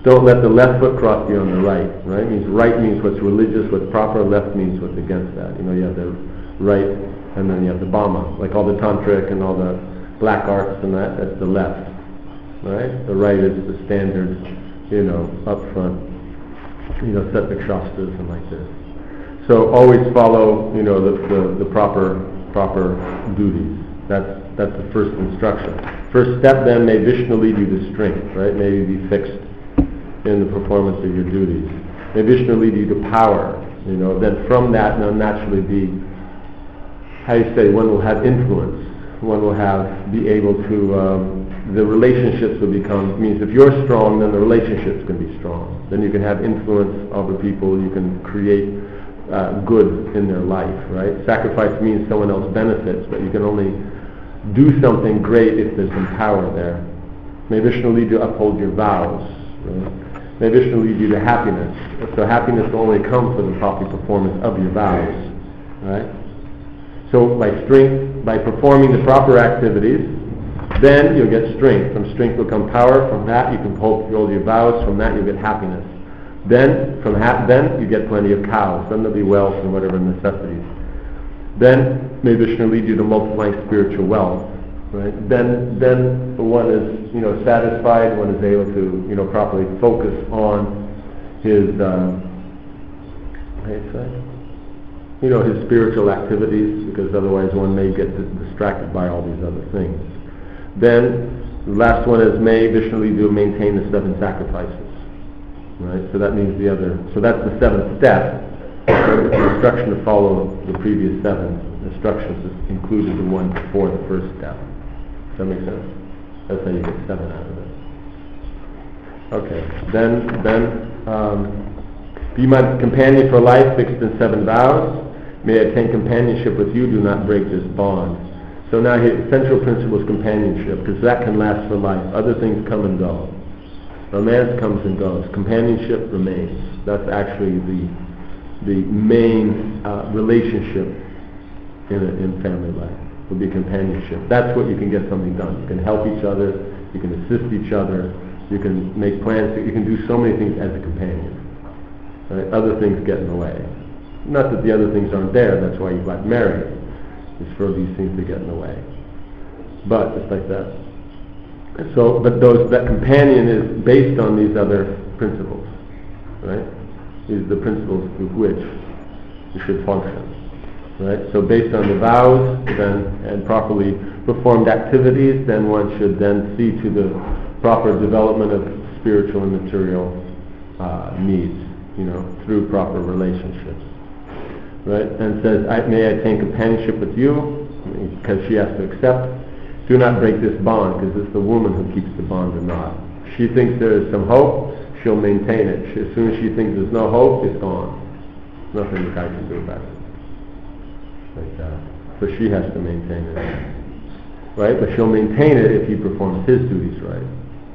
Don't let the left foot cross you on the right, right? It means right means what's religious, what's proper, left means what's against that. You know, you have the right, and then you have the Bama, like all the tantric and all the black arts and that, that's the left, right? The right is the standard, you know, up front, you know, Sattvic Shastras and like this. So always follow, you know, the, the, the proper proper duties. That's that's the first instruction. First step then, may Vishnu lead you to strength, right? May you be fixed in the performance of your duties. May Vishnu lead you to power, you know. Then from that, now naturally be, how you say, one will have influence. One will have, be able to, um, the relationships will become, means if you're strong, then the relationships can be strong. Then you can have influence over people, you can create uh, good in their life, right? Sacrifice means someone else benefits, but you can only do something great if there's some power there. May Vishnu lead you to uphold your vows, right? May Vishnu lead you to happiness. So happiness will only come from the proper performance of your vows, right? So by strength, by performing the proper activities, then you'll get strength. From strength will come power. From that you can hold all your vows. From that you'll get happiness. Then from ha- then you get plenty of cows. Then there'll be wealth and whatever necessities. Then may Vishnu lead you to multiplying spiritual wealth. Right? Then then one is, you know, satisfied. One is able to, you know, properly focus on his um, how do you say? you know, his spiritual activities, because otherwise one may get distracted by all these other things. Then, the last one is, may Vishnu lead you to maintain the seven sacrifices. Right? So that means the other, so that's the seventh step. It's the instruction to follow the previous seven instructions is included in one before the first step. Does that make sense? That's how you get seven out of it. Okay, then, then, um, be my companion for life, fixed in seven vows. May I attain companionship with you, do not break this bond. So now his central principle is companionship, because that can last for life. Other things come and go. Romance comes and goes. Companionship remains. That's actually the the main uh, relationship in, a, in family life, will be companionship. That's what you can get something done. You can help each other, you can assist each other, you can make plans, you can do so many things as a companion. Right? Other things get in the way. Not that the other things aren't there, that's why you got married, is for these things to get in the way. But it's like that. So, but those, that companion is based on these other principles, right? These are the principles through which you should function, right? So based on the vows, then, and properly performed activities, then one should then see to the proper development of spiritual and material uh, needs, you know, through proper relationships. Right? And says, I, may I attain companionship with you, because she has to accept. Do not break this bond, because it's the woman who keeps the bond or not. She thinks there is some hope, she'll maintain it. She, as soon as she thinks there's no hope, it's gone. Nothing the guy can do about it. Like that. So she has to maintain it. Right? But she'll maintain it if he performs his duties right.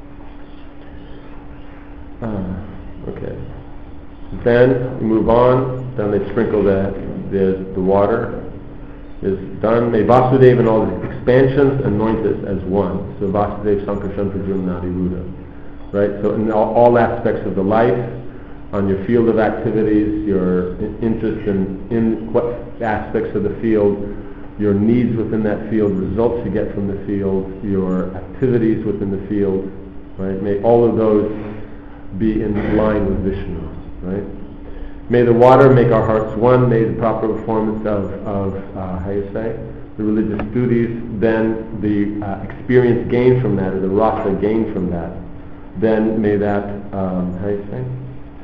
Uh, okay. Then we move on. Then they sprinkle the, the the water. Is done. May Vasudeva and all the expansions anoint us as one. So Vasudeva Sankarshan Prajumnadi Ruda. Right? So in all, all aspects of the life, on your field of activities, your interest in, in what aspects of the field, your needs within that field, results you get from the field, your activities within the field, right? May all of those be in line with Vishnu. Right? May the water make our hearts one. May the proper performance of, of uh, how you say, the religious duties, then the uh, experience gained from that, or the rasa gained from that, then may that, um, how you say,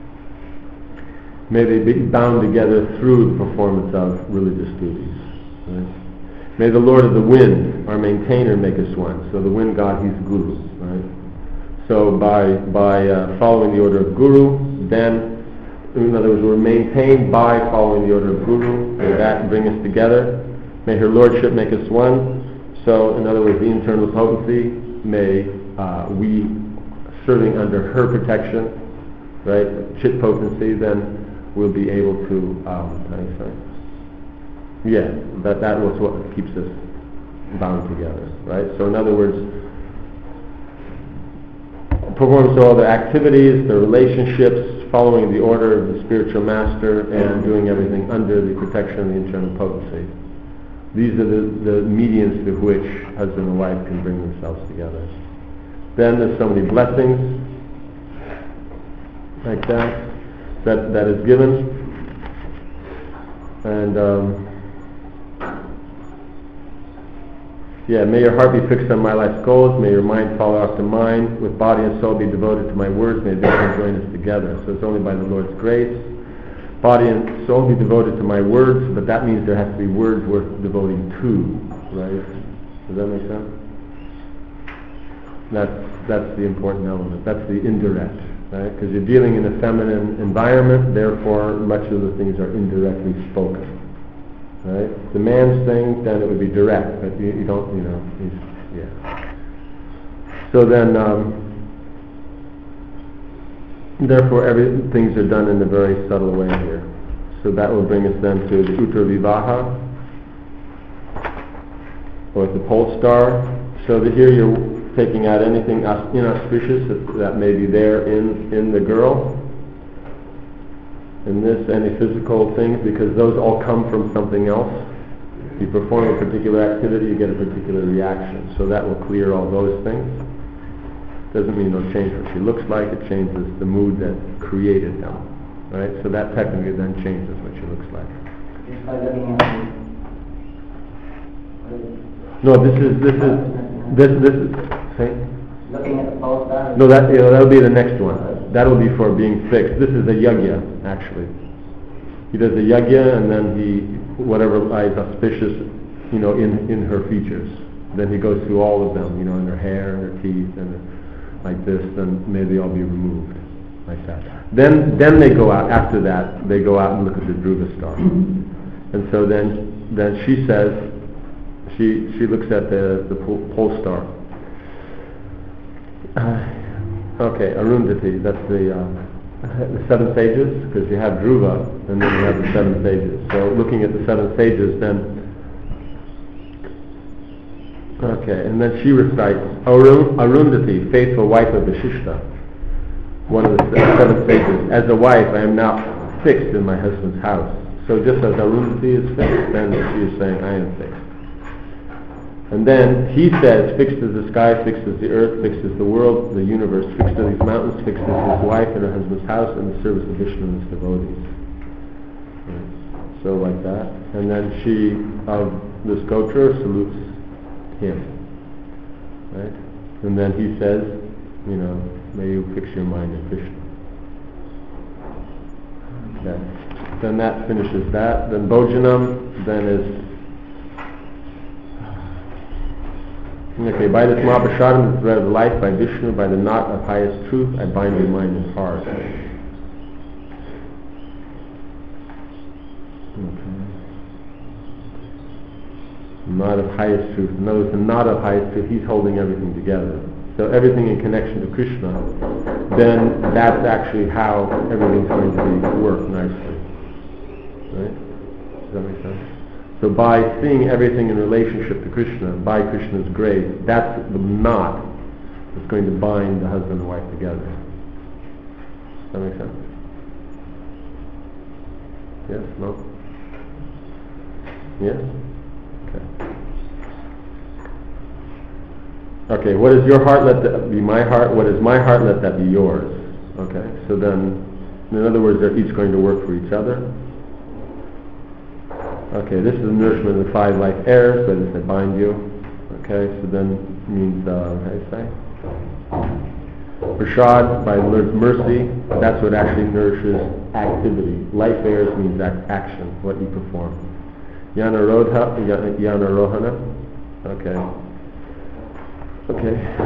may they be bound together through the performance of religious duties. Right? May the Lord of the Wind, our maintainer, make us one. So the wind god, he's Guru. Right? So by by uh, following the order of Guru, then, in other words, we're maintained by following the order of Guru. May that bring us together. May her Lordship make us one. So, in other words, the internal potency, may uh, we, serving under her protection, right, chit potency, then we'll be able to, um, how do you say? Yeah, that, that was what keeps us bound together, right? So, in other words, performs all the activities, the relationships, following the order of the spiritual master, and doing everything under the protection of the internal potency. These are the, the mediums through which husband and wife can bring themselves together. Then there's so many blessings, like that, that, that is given. And, um, yeah, may your heart be fixed on my life's goals, may your mind follow after mine, with body and soul be devoted to my words, may they join us together. So it's only by the Lord's grace. Body and soul be devoted to my words, but that means there has to be words worth devoting to, right? Does that make sense? That's, that's the important element. That's the indirect, right? Because you're dealing in a feminine environment, therefore much of the things are indirectly spoken. Right? The man's thing, then it would be direct, but you, you don't, you know, he's, yeah. So then, um, therefore, every things are done in a very subtle way here. So that will bring us then to the Uttar Vivaha, or the pole star. So that here you're taking out anything inauspicious that, that may be there in, in the girl. In this, any physical things, because those all come from something else. You perform a particular activity, you get a particular reaction. So that will clear all those things. Doesn't mean it'll change what she looks like, it changes the mood that created them. Right? So that technically then changes what she looks like. Just by looking at the... No, this is, this is, this, this is, say? Looking at the pole star? No, that, you know, that'll be the next one. That'll be for being fixed. This is a yagya, actually. He does a yagya, and then he, whatever is auspicious, you know, in in her features. Then he goes through all of them, you know, in her hair, and her teeth, and like this. Then may they all be removed, like that. Then, then they go out. After that, they go out and look at the Dhruva star. And so then, then she says, she she looks at the the pole, pole star. Uh, Okay, Arundhati, that's the, uh, the seven sages, because you have Dhruva, and then you have the seven sages. So looking at the seven sages, then, okay, and then she recites, Arun, Arundhati, faithful wife of Vashishta, one of the seven sages. As a wife, I am now fixed in my husband's house. So just as Arundhati is fixed, then she is saying, I am fixed. And then he says, fixed as the sky, fixed as the earth, fixed as the world, the universe, fixed as these mountains, fixed as his wife and her husband's house, and the service of Vishnu and his devotees. Right. So like that. And then she, of this Gotra, salutes him. Right? And then he says, you know, may you fix your mind in Krishna. Okay. Then that finishes that. Then Bhojanam, then is okay, by this Mahaprashadam, the thread of life, by Vishnu, by the knot of highest truth, I bind your mind and heart. Okay. Knot of highest truth. Notice the knot of highest truth, he's holding everything together. So everything in connection to Krishna, then that's actually how everything's going to be work nicely. Right? Does that make sense? So by seeing everything in relationship to Krishna, by Krishna's grace, that's the knot that's going to bind the husband and wife together. Does that make sense? Yes? No? Yes? Okay. Okay, what is your heart, let that be my heart. What is my heart, let that be yours. Okay, so then, in other words, they're each going to work for each other. Okay, this is the nourishment of the five life errors, but it's I bind you. Okay, so then means, uh, how do you say? Prashad, by the Lord's mercy, that's what actually nourishes activity. Life errors means ac- action, what you perform. Yana Rodha, Yana Rohana. Okay. Okay.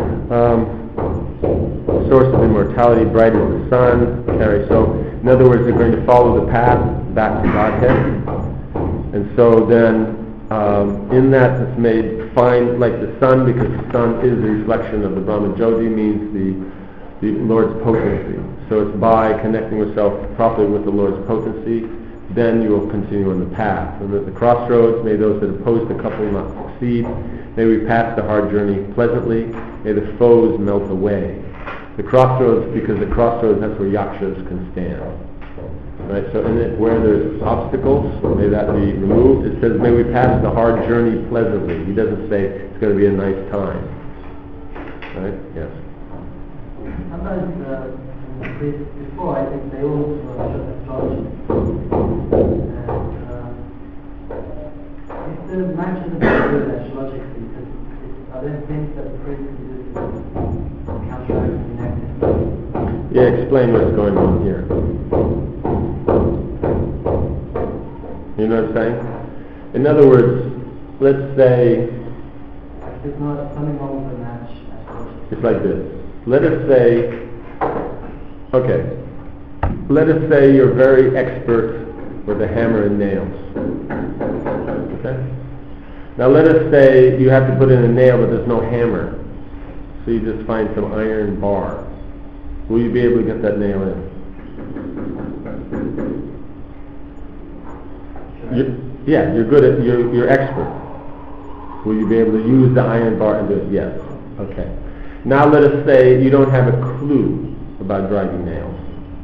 Um, source of immortality, bright as the sun. Okay, so in other words, they're going to follow the path back to Godhead. And so then, um, in that it's made fine like the sun, because the sun is a reflection of the Brahma Jyoti, means the, the Lord's potency. So it's by connecting yourself properly with the Lord's potency, then you will continue on the path. And at the crossroads, may those that oppose the couple not succeed. May we pass the hard journey pleasantly. May the foes melt away. The crossroads, because the crossroads, that's where yakshas can stand. Right? So in it, where there's obstacles, may that be removed. It says, may we pass the hard journey pleasantly. He doesn't say it's going to be a nice time. Right? Yes. Sometimes uh, priests before, I think they all were astrology. And uh, if the matches are good astrologically, because are there things that the priest can do to counteract the negative? Yeah, explain what's going on here. You know what I'm saying? In other words, let's say there's not something wrong with the match astrology. it's like this. Let us say, okay, let us say you're very expert with a hammer and nails. Okay? Now let us say you have to put in a nail but there's no hammer. So you just find some iron bar. Will you be able to get that nail in? You're, yeah, you're good at, you're, you're expert. Will you be able to use the iron bar and do it? Yes. Okay. Now let us say you don't have a clue about driving nails.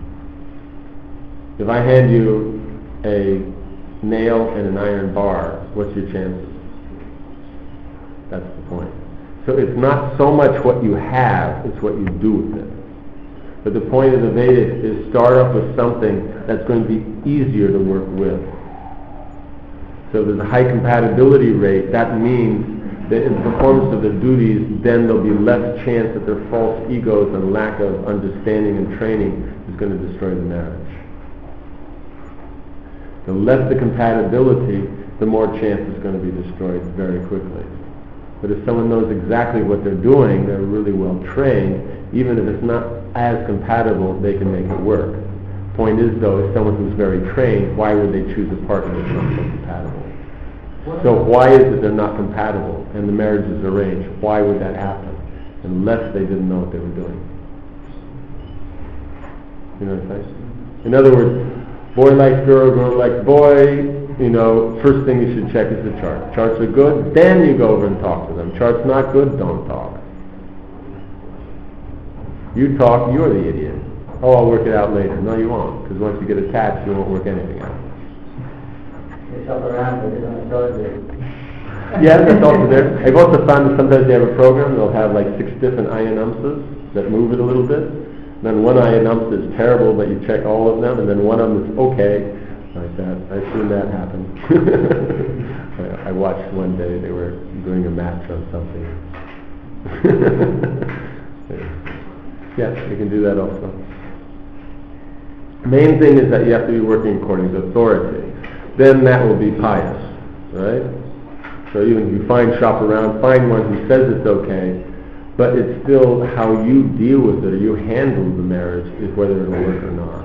If I hand you a nail and an iron bar, what's your chances? That's the point. So it's not so much what you have, it's what you do with it. But the point of the Vedas is start off with something that's going to be easier to work with. So there's a high compatibility rate. That means that in the performance of their duties, then there'll be less chance that their false egos and lack of understanding and training is going to destroy the marriage. The less the compatibility, the more chance it's going to be destroyed very quickly. But if someone knows exactly what they're doing, they're really well trained, even if it's not as compatible, they can make it work. Point is, though, if someone who's very trained, why would they choose a partner that's not so compatible? So why is it they're not compatible and the marriage is arranged? Why would that happen? Unless they didn't know what they were doing. You know what I'm saying? In other words, boy likes girl, girl likes boy. You know, first thing you should check is the chart. Charts are good, then you go over and talk to them. Charts not good, don't talk. You talk, you're the idiot. Oh, I'll work it out later. No, you won't, because once you get attached, you won't work anything out. You shop around with it on astrology. Yeah, that's also there. I've also found that sometimes they have a program, they'll have like six different ayanamsas that move it a little bit. And then one ayanamsa is terrible, but you check all of them, and then one of them is okay. Like that. I've seen that happen. I, I watched one day, they were doing a match on something. Yes, you can do that also. The main thing is that you have to be working according to authority. Then that will be pious, right? So even if you find shop around, find one who says it's okay, but it's still how you deal with it or you handle the marriage is whether it'll work or not.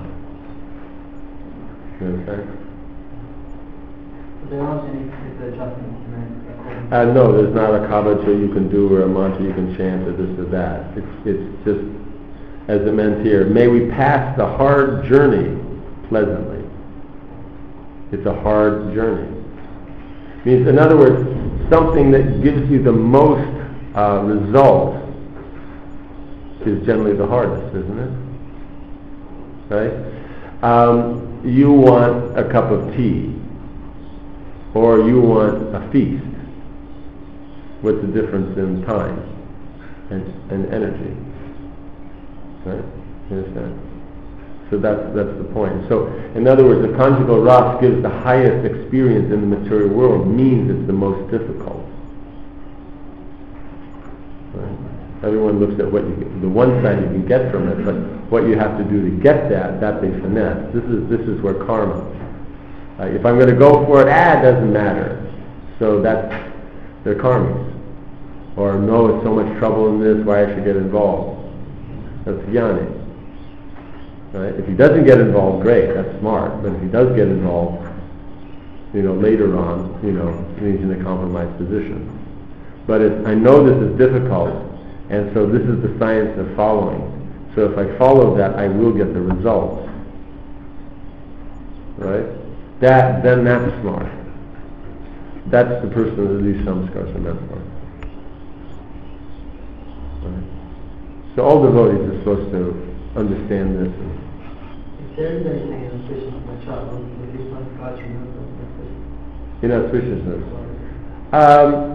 You understand? There aren't any particular adjustments to make. Uh, no, there's not a kabacha you can do or a mantra you can chant or this or that. It's, it's just, as it meant here, may we pass the hard journey pleasantly. It's a hard journey. Means, in other words, something that gives you the most uh, result is generally the hardest, isn't it? Right? Um, you want a cup of tea, or you want a feast. What's the difference in time and, and energy? Right? You understand? So that's that's the point. So, in other words, the conjugal ras gives the highest experience in the material world, means it's the most difficult. Right? Everyone looks at what you get, the one side you can get from it, but what you have to do to get that, that they finesse. This is this is where karma. Uh, if I'm going to go for it, ah, it doesn't matter. So that's their karmas. Or no, it's so much trouble in this, why I should get involved. That's jnani. Right? If he doesn't get involved, great, that's smart. But if he does get involved, you know, later on, you know, he's in a compromised position. But if I know this is difficult, and so this is the science of following. So if I follow that, I will get the results. Right? That, then that's smart. That's the person that these samskars are meant for. Right? So all devotees are supposed to understand this. If there is anything inauspicious in the chart, will these sanskars remove them? Inauspiciousness. Um,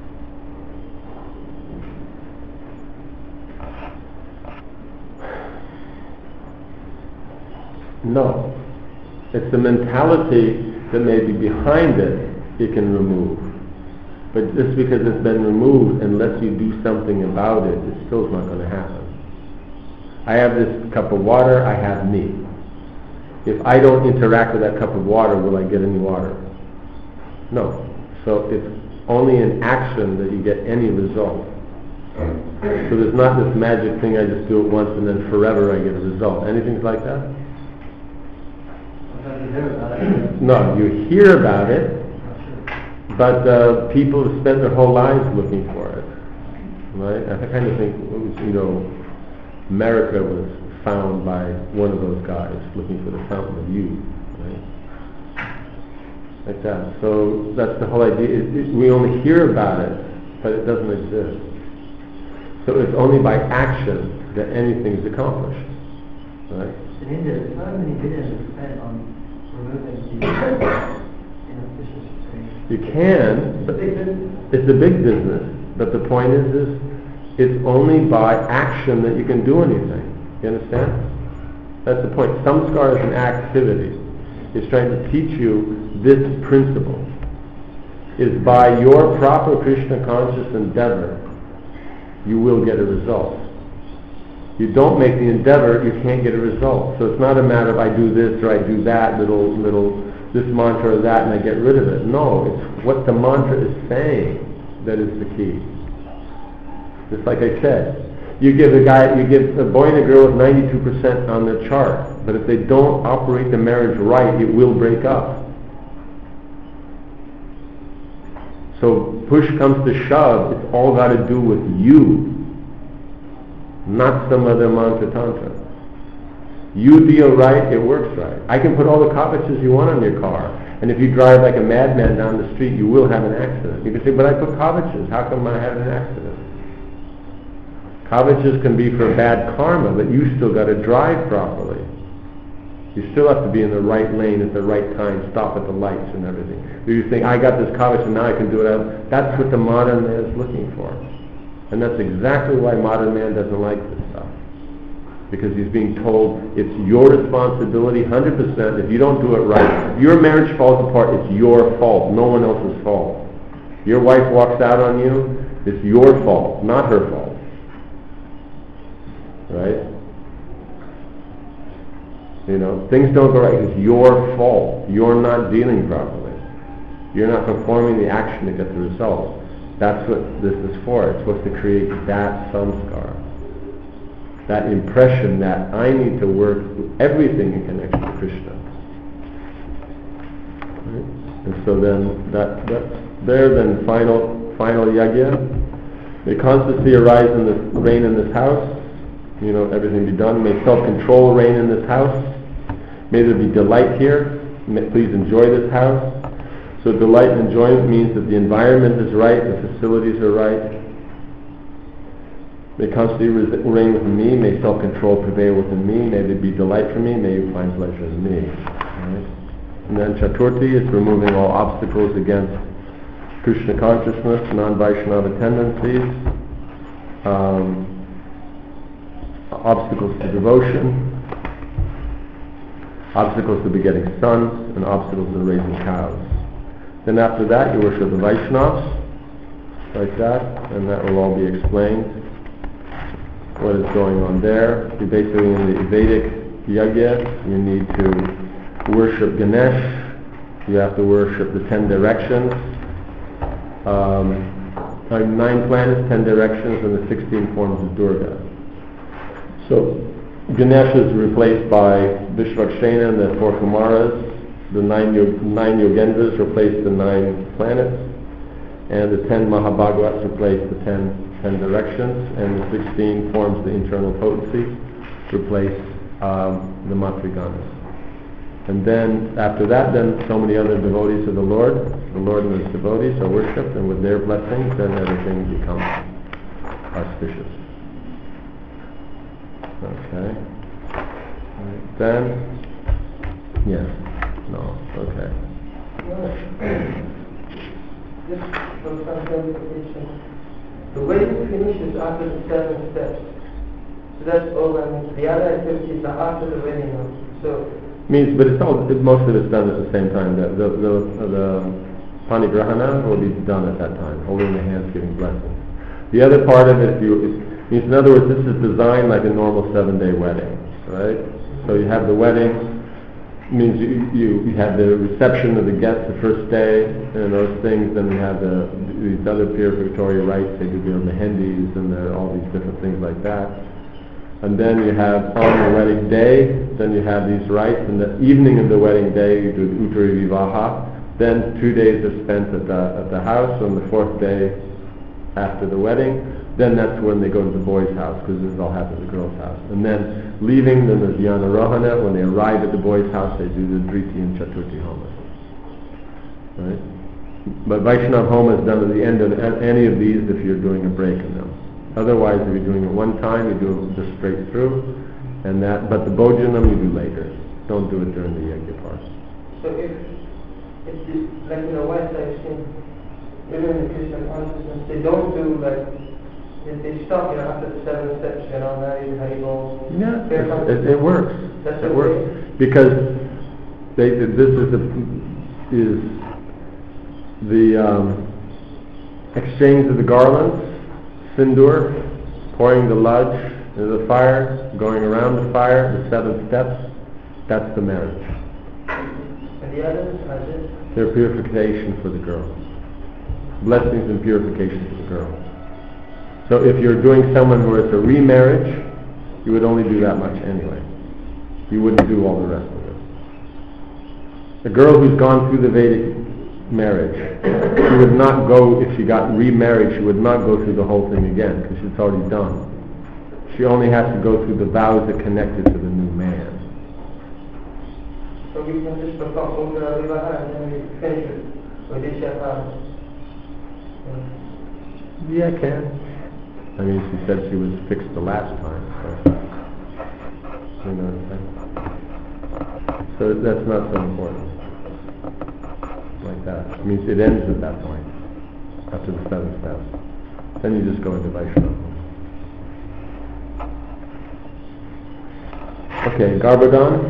no. It's the mentality that may be behind it, it can remove. But just because it's been removed, unless you do something about it, it's still not going to happen. I have this cup of water, I have me. If I don't interact with that cup of water, will I get any water? No. So it's only in action that you get any result. So there's not this magic thing, I just do it once and then forever I get a result. Anything like that? Sometimes you hear about it. No, you hear about it, but uh, people have spent their whole lives looking for it. Right? I kind of think, you know, America was found by one of those guys looking for the fountain of youth. Right? Like that. So that's the whole idea. It, it, we only hear about it, but it doesn't exist. So it's only by action that anything is accomplished. Right? In India, there's so many billions spent on removing the inauspicious things. You can, but it's a big business. But the point is, is it's only by action that you can do anything. You understand? That's the point. Samskara is an activity. It's trying to teach you this principle. Is by your proper Krishna conscious endeavor, you will get a result. You don't make the endeavor, you can't get a result. So it's not a matter of I do this or I do that little little this mantra or that and I get rid of it. No, it's what the mantra is saying that is the key. Just like I said, you give a guy, you give a boy and a girl with ninety-two percent on their chart, but if they don't operate the marriage right, it will break up. So push comes to shove, it's all got to do with you, not some other mantra tantra. You deal right, it works right. I can put all the kavaches you want on your car, and if you drive like a madman down the street, you will have an accident. You can say, but I put kavaches, how come I had an accident? Kavaches can be for bad karma, but you still got to drive properly. You still have to be in the right lane at the right time, stop at the lights and everything. Do you think, I got this kavach and now I can do it out? That's what the modern man is looking for. And that's exactly why modern man doesn't like this stuff. Because he's being told it's your responsibility, one hundred percent. If you don't do it right, if your marriage falls apart, it's your fault, no one else's fault. Your wife walks out on you, it's your fault, not her fault. Right? You know, things don't go right, it's your fault. You're not dealing properly. You're not performing the action to get the result. That's what this is for. It's supposed to create that samskara. That impression that I need to work with everything in connection to Krishna. Right? And so then, that, that's there, then final, final yajna. May constancy arise in this, reign in this house. You know, everything be done. May self-control reign in this house. May there be delight here. May, please enjoy this house. So delight and enjoyment means that the environment is right, the facilities are right. May constancy reign within me. May self-control prevail within me. May there be delight for me. May you find pleasure in me. Right? And then Chaturthi is removing all obstacles against Krishna consciousness, non-Vaishnava tendencies. Um, obstacles to devotion, obstacles to begetting sons, and obstacles to raising cows. Then after that you worship the Vaishnavas, like that, and that will all be explained, what is going on there. You basically, in the Vedic yajna, you need to worship Ganesh, you have to worship the ten directions, um, nine planets, ten directions, and the sixteen forms of Durga. So Ganesh is replaced by Vishvakshena and the four Kumaras. The nine, yog- nine Yogendras replace the nine planets. And the ten Mahabhagavats replace the ten, ten directions. And the sixteen forms the internal potency replace um, the Matriganas. And then after that, then so many other devotees of the Lord, the Lord and his devotees are worshipped, and with their blessings, then everything becomes auspicious. Okay. Right. Then, yes. No. Okay. Just for some clarification, the wedding finishes after the seven steps. So that's over, and the other activities are after the wedding now. So Means, but it's all, it, most of it's done at the same time. The, the, the, the panigrahana will be done at that time, holding the hands, giving blessings. The other part of it, you, it means, in other words, this is designed like a normal seven-day wedding, right? So you have the wedding, means you, you, you have the reception of the guests the first day, and those things, then you have the, these other purificatory rites, they do their mehendis, and there are all these different things like that. And then you have, on the wedding day, then you have these rites, and the evening of the wedding day you do Uttari Vivaha. Then two days are spent at the, at the house. On the fourth day after the wedding, then that's when they go to the boy's house, because this all happens at the girl's house. And then leaving, then there's Yana Rohana. When they arrive at the boy's house, they do the Driti and Chaturthi Homa. Right? But Vaishnav Homa is done at the end of any of these if you're doing a break in them. Otherwise, if you're doing it one time, you do it just straight through, and that. But the Bhojanam you do later. Don't do it during the Yajna part. So if, if the, like in the West, I've seen, even in the Krishna consciousness, they don't do like, if they stop, you know, after the seven steps, you know, married, Haribol. Yeah, it, it, it works. That's it okay. works because they. This is the is the um, exchange of the garlands. Sindur, pouring the ludge into the fire, going around the fire, the seven steps, that's the marriage. And the others are just? They're purification for the girl. Blessings and purification for the girl. So if you're doing someone where it's a remarriage, you would only do that much anyway. You wouldn't do all the rest of it. A girl who's gone through the Vedic marriage, she would not go, if she got remarried, she would not go through the whole thing again, because it's already done. She only has to go through the vows that connected to the new man. So we can just perform Uttara Vivaha and then we finish it with Isha. Yeah, I can. I mean, she said she was fixed the last time, so, you know what I'm saying? So that's not so important. Like that. It means it ends at that point, after the seven steps. Then you just go into Vaishnava. Okay, Garbhodhan.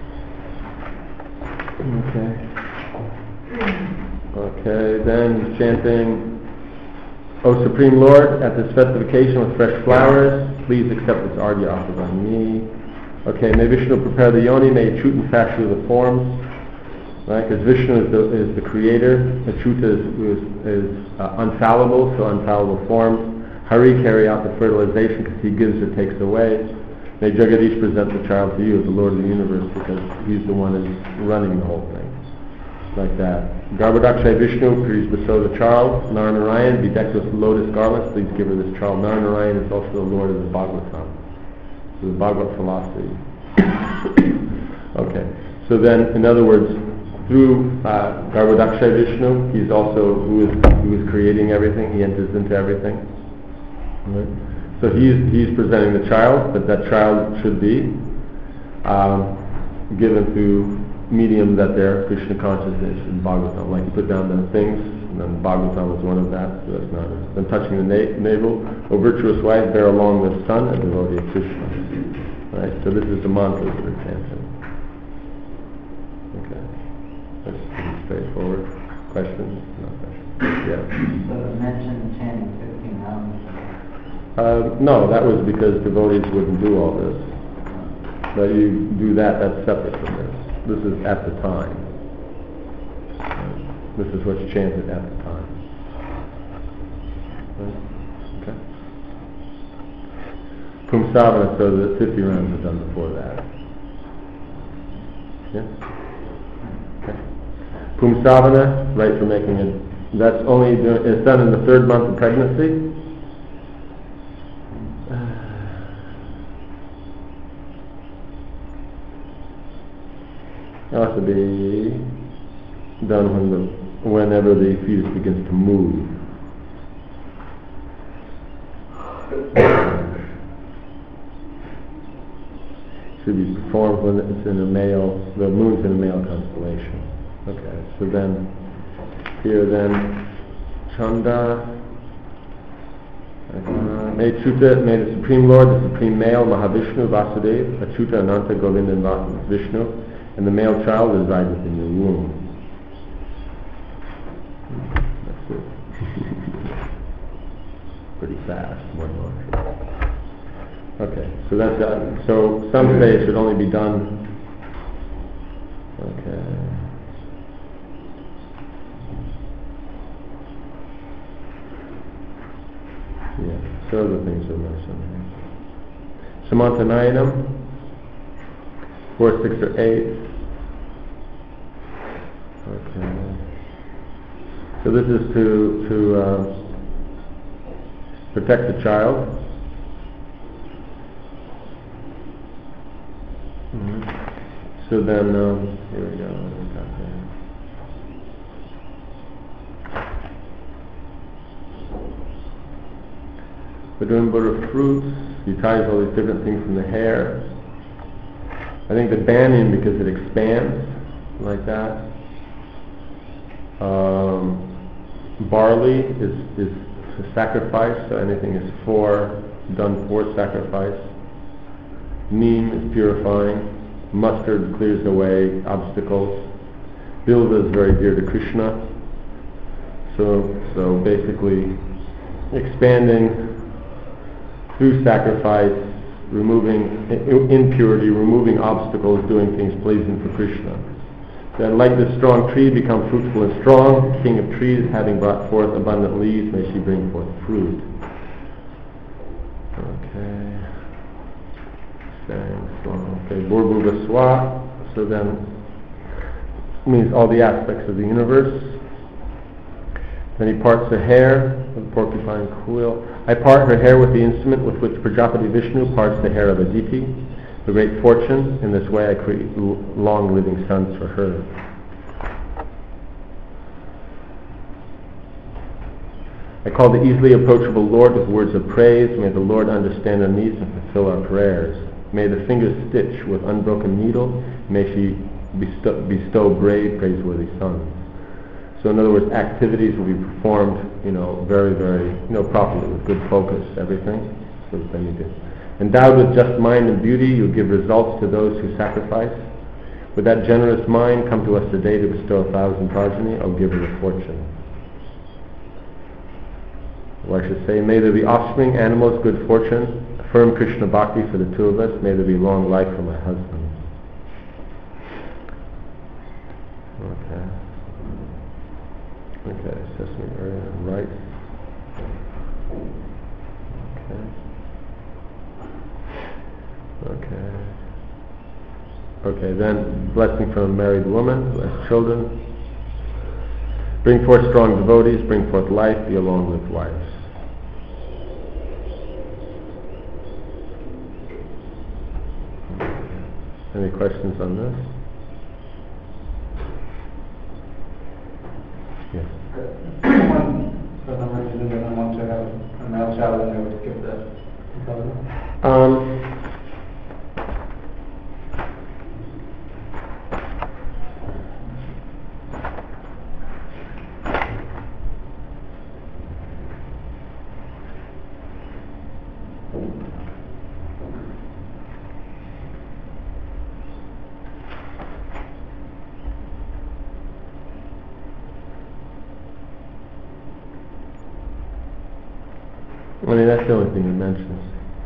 Okay. Okay, then he's chanting, O Supreme Lord, at this festive with fresh flowers, please accept this argya offered by me. Okay, may Vishnu prepare the yoni, may Achyutan fashion the forms. Right, because Vishnu is the, is the creator, Achyuta is, is, is uh, unfallible, so unfallible forms. Hari carry out the fertilization because he gives or takes away. May Jagadish present the child to you as the Lord of the universe because he's the one who's running the whole thing. Like that. Garbhodakshay Vishnu, please bestow the child. Naranarayan, be decked with lotus garlands, please give her this child. Naranarayan is also the Lord of the Bhagavatam, the Bhagavad philosophy. Okay, so then, in other words, through uh, Garbhodakshay Vishnu, he's also who is who is creating everything. He enters into everything. Right? So he's he's presenting the child, but that child should be um, given through medium that they're Krishna consciousness in Bhagavatam. Like you put down the things, and then Bhagavatam was one of that. So that's not it. Then touching the na- navel, O virtuous wife, bear along the son, a devotee of Krishna. Right. So this is the mantra that we're chanting. That's pretty straightforward. Questions? No questions. Yeah. So it mentioned chanting fifteen hours. Uh, no, that was because devotees wouldn't do all this. But you do that, that's separate from this. This is at the time. This is what's chanted at the time. Okay. Pumsavana, so the fifty rounds are done before that. Yeah? Pumsavana, right, for making it, that's only, do, it's done in the third month of pregnancy. It has to be done when the, whenever the fetus begins to move. to be performed when it's in a male, the moon's in a male constellation. Okay, so then, here then, Chanda, uh, may Chuta, may the Supreme Lord, the Supreme Male, Mahavishnu, Vasudeva, Achyuta, Ananta, Govinda, and Vishnu, and the male child reside within your womb. That's it. Pretty fast, one more. Okay, so that's done. So some say it should only be done. Okay. Yeah, so other things are mentioned. Samantanayanam, four, six, or eight. Okay. So this is to to uh, protect the child. Mm-hmm. So then, um, here we go. We're doing Buddha fruits. He ties all these different things from the hair. I think the banyan, because it expands like that. Um, barley is is a sacrifice, so anything is for done for sacrifice. Neem is purifying. Mustard clears away obstacles. Bilva is very dear to Krishna. So so basically, expanding through sacrifice, removing impurity, removing obstacles, doing things pleasing for Krishna. Then, like this strong tree, become fruitful and strong. King of trees, having brought forth abundant leaves, may she bring forth fruit. Okay. Okay. Burbhuva Swa. So then, means all the aspects of the universe. Then he parts the hair of the porcupine quill. I part her hair with the instrument with which Prajapati Vishnu parts the hair of Aditi. The great fortune. In this way I create l- long living sons for her. I call the easily approachable Lord with words of praise. May the Lord understand our needs and fulfill our prayers. May the fingers stitch with unbroken needle. May she bestow, bestow brave, praiseworthy sons. So in other words, activities will be performed, you know, very, very, you know, properly with good focus, everything. So then you do. Endowed with just mind and beauty, you give results to those who sacrifice. With that generous mind, come to us today to bestow a thousand progeny, O giver of fortune. Or I should say, may there be offspring, animals, good fortune, firm Krishna Bhakti for the two of us. May there be long life for my husband. Okay. Okay, sesame area, rice. Okay. Okay. Okay, then blessing from a married woman who has children. Bring forth strong devotees, bring forth life, be a long-lived wife. Any questions on this? Yes. One, for some reason, doesn't want to have a male child, and they would skip that. Um, I mean, that's the only thing it mentions.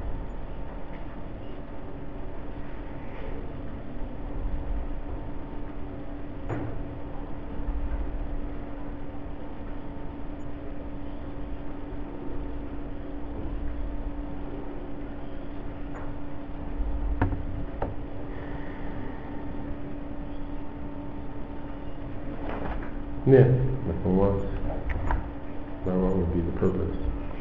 Yeah, if it was, then what would be the purpose?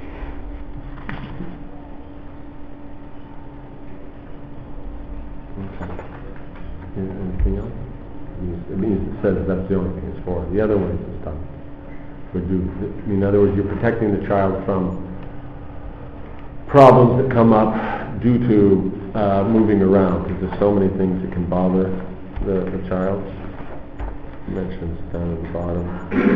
Okay. Anything else? It means it says that's the only thing it's for. The other ones is done. Would do. In other words, you're protecting the child from problems that come up due to uh, moving around, because there's so many things that can bother the, the child. It mentions down at the bottom.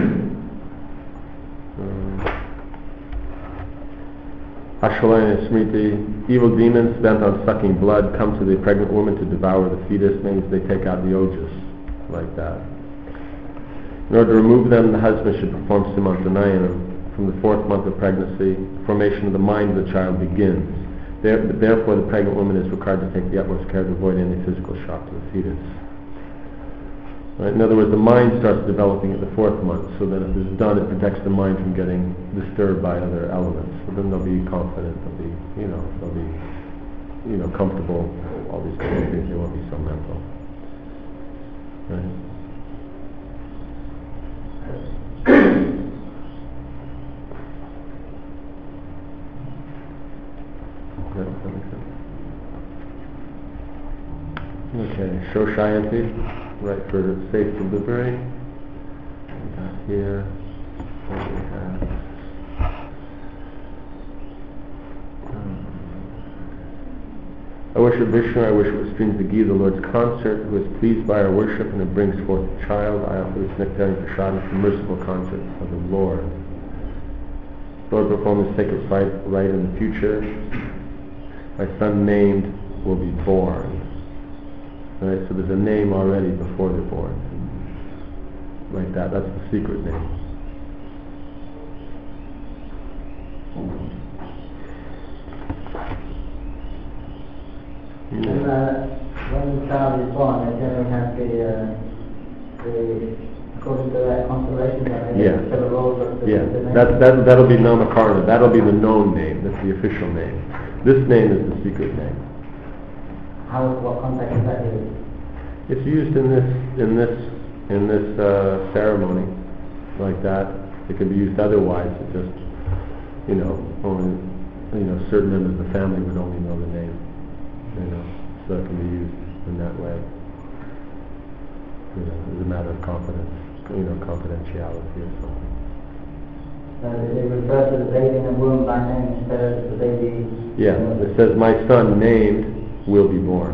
Ashwalaya Smriti, evil demons bent on sucking blood come to the pregnant woman to devour the fetus, means they take out the ojas, like that. In order to remove them, the husband should perform Simantanayanam. From the fourth month of pregnancy, the formation of the mind of the child begins. There, therefore, the pregnant woman is required to take the utmost care to avoid any physical shock to the fetus. Right? In other words, the mind starts developing at the fourth month, so then if it's done, it protects the mind from getting disturbed by other elements. So then they'll be confident, they'll be, you know, they'll be, you know, comfortable, all these kind of things, they won't be so mental. Right? Does that make sense? Okay, Shoshayanti, right, for safe delivery. We got here, what do we have? I worship Vishnu, I worship with streams of ghee, the Lord's concert, who is pleased by our worship and it brings forth a child. I offer this nectarian prasad for merciful concert of the Lord. Lord, perform this sacred rite right in the future. My son named will be born. Right, so there's a name already before they're born. Like that, that's the secret name. And uh, when the child is born, they generally have the, uh, the according to that constellation, that they Yeah. have the roles of the, Yeah, the name. that, that, that'll be Namakarna. That'll be the known name. That's the official name. This name is the secret name. How, what context is that used? It's used in this in this in this uh, ceremony, like that. It can be used otherwise. It just, you know, only, you know, certain members of the family would only know the name. You know, so it can be used in that way. You know, as a matter of confidence, you know, confidentiality or something. Uh, they refer to the baby in the womb by name instead of the baby. Yeah, it says, "My son named will be born."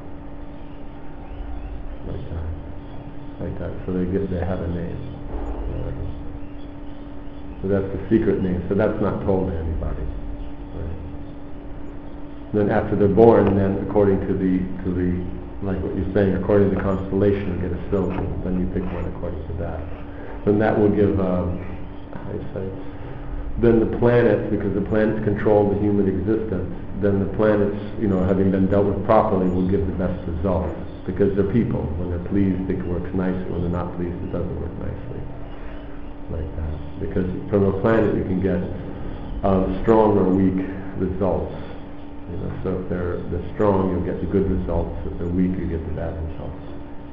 Like that. Like that. So they get, they have a name. Right. So that's the secret name. So that's not told to anybody. Right. Then after they're born, then according to the to the like what you're saying, according to the constellation, you get a syllable. Then you pick one according to that. Then that will give. Um, how do you say? Then the planets, because the planets control the human existence, then the planets, you know, having been dealt with properly, will give the best results. Because they're people. When they're pleased, it works nicely. When they're not pleased, it doesn't work nicely. Like that. Because from a planet you can get um, strong or weak results. You know, so if they're, they're strong, you'll get the good results. If they're weak, you get the bad results.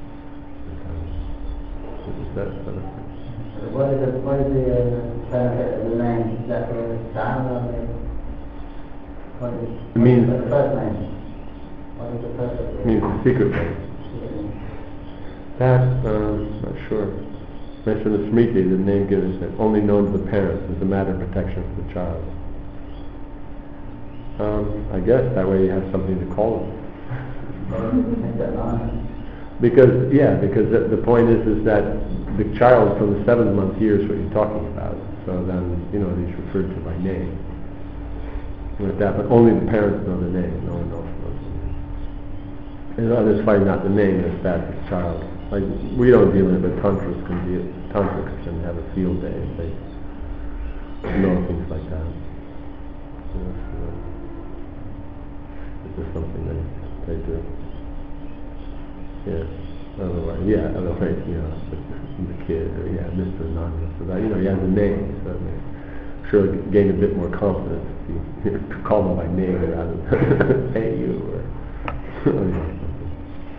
Is that, is that a thing? What is the, what is the uh, benefit of the name? Is that for the child or the, what is, It means- what is the first name? What is the purpose of It means the secret name. That, um, not sure. Mentioned the Smriti, the name given is only known to the parents as a matter of protection for the child. Um, I guess that way you have something to call them. Make that honor. Because, yeah, because the, the point is, is that the child from the seventh month hears what you're talking about. So then, you know, he's referred to by name. Like that, but only the parents know the name. No one else knows the name. And others find out the name is bad for the child. Like, we don't deal with it, but tantrics can be, tantrics can have a field day if they know things like that. You know, so this is something they, they do. Yeah. Otherwise, yeah, otherwise, you know, the kid, or yeah, Mister Anonymous, so that, you know, he has a name, so I'm sure he'll gain a bit more confidence if you call them by name rather than hey you, or, or you know, something.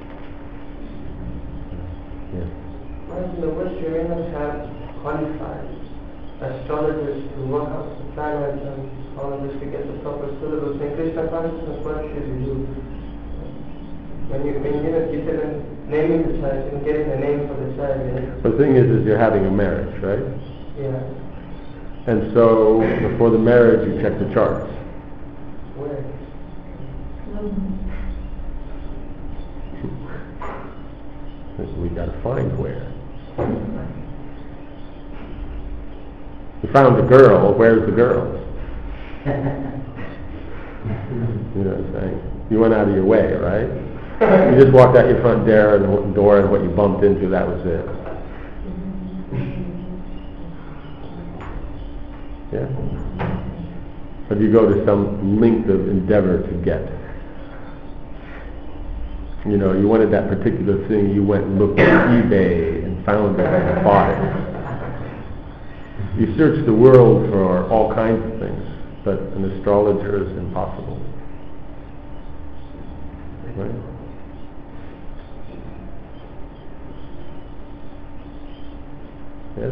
Yeah. Right, the West Uranus have qualified astrologers to work out the planets and all of this to get the proper syllabus. In Krishna consciousness, what should you do? When you, when you, you said in naming the child, and getting the name for the child, you know? The thing is, is you're having a marriage, right? Yeah. And so, before the marriage, you check the charts. Where? We got to find where. We found the girl. Where's the girl? You know what I'm saying? You went out of your way, right? You just walked out your front door and door, and what you bumped into, that was it. Yeah. But you go to some length of endeavor to get. You know, you wanted that particular thing, you went and looked at eBay and found it and bought it. You search the world for all kinds of things, but an astrologer is impossible. Right? Yes?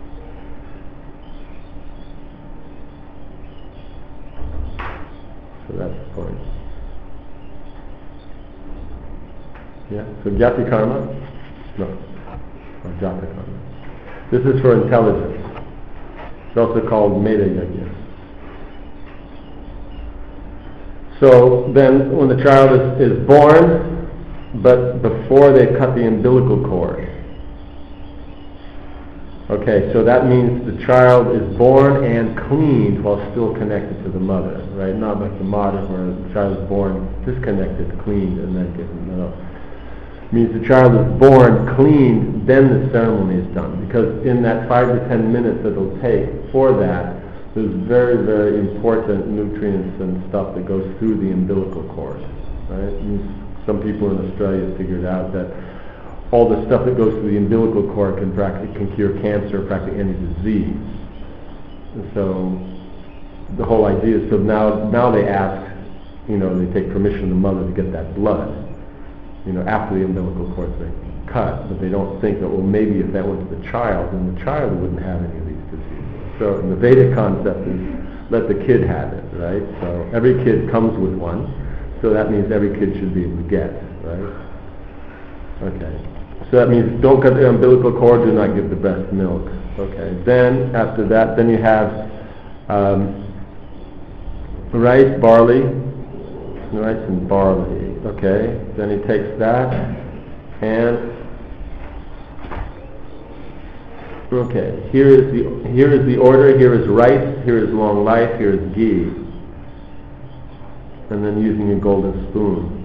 So that's the point. Yeah? So Jati Karma? No. Or Jata Karma. This is for intelligence. It's also called Meta Yajna. So then when the child is, is born, but before they cut the umbilical cord. Okay, so that means the child is born and cleaned while still connected to the mother, right? Not like the modern where the child is born disconnected, cleaned, and then given. No. Means the child is born, cleaned, then the ceremony is done. Because in that five to ten minutes that it'll take for that, there's very, very important nutrients and stuff that goes through the umbilical cord. Right? And some people in Australia figured out that all the stuff that goes through the umbilical cord can practically can cure cancer, practically any disease. And so the whole idea is, so now now they ask, you know, they take permission of the mother to get that blood, you know, after the umbilical cord's been cut, but they don't think that, well, maybe if that went to the child, then the child wouldn't have any of these diseases. So in the Vedic concept is let the kid have it, right? So every kid comes with one, so that means every kid should be able to get, right? Okay. So that means don't cut the umbilical cord, do not give the breast milk. Okay. Then after that, then you have um, rice, barley, rice and barley. Okay. Then he takes that and okay. Here is the here is the order. Here is rice. Here is long life. Here is ghee. And then using a golden spoon.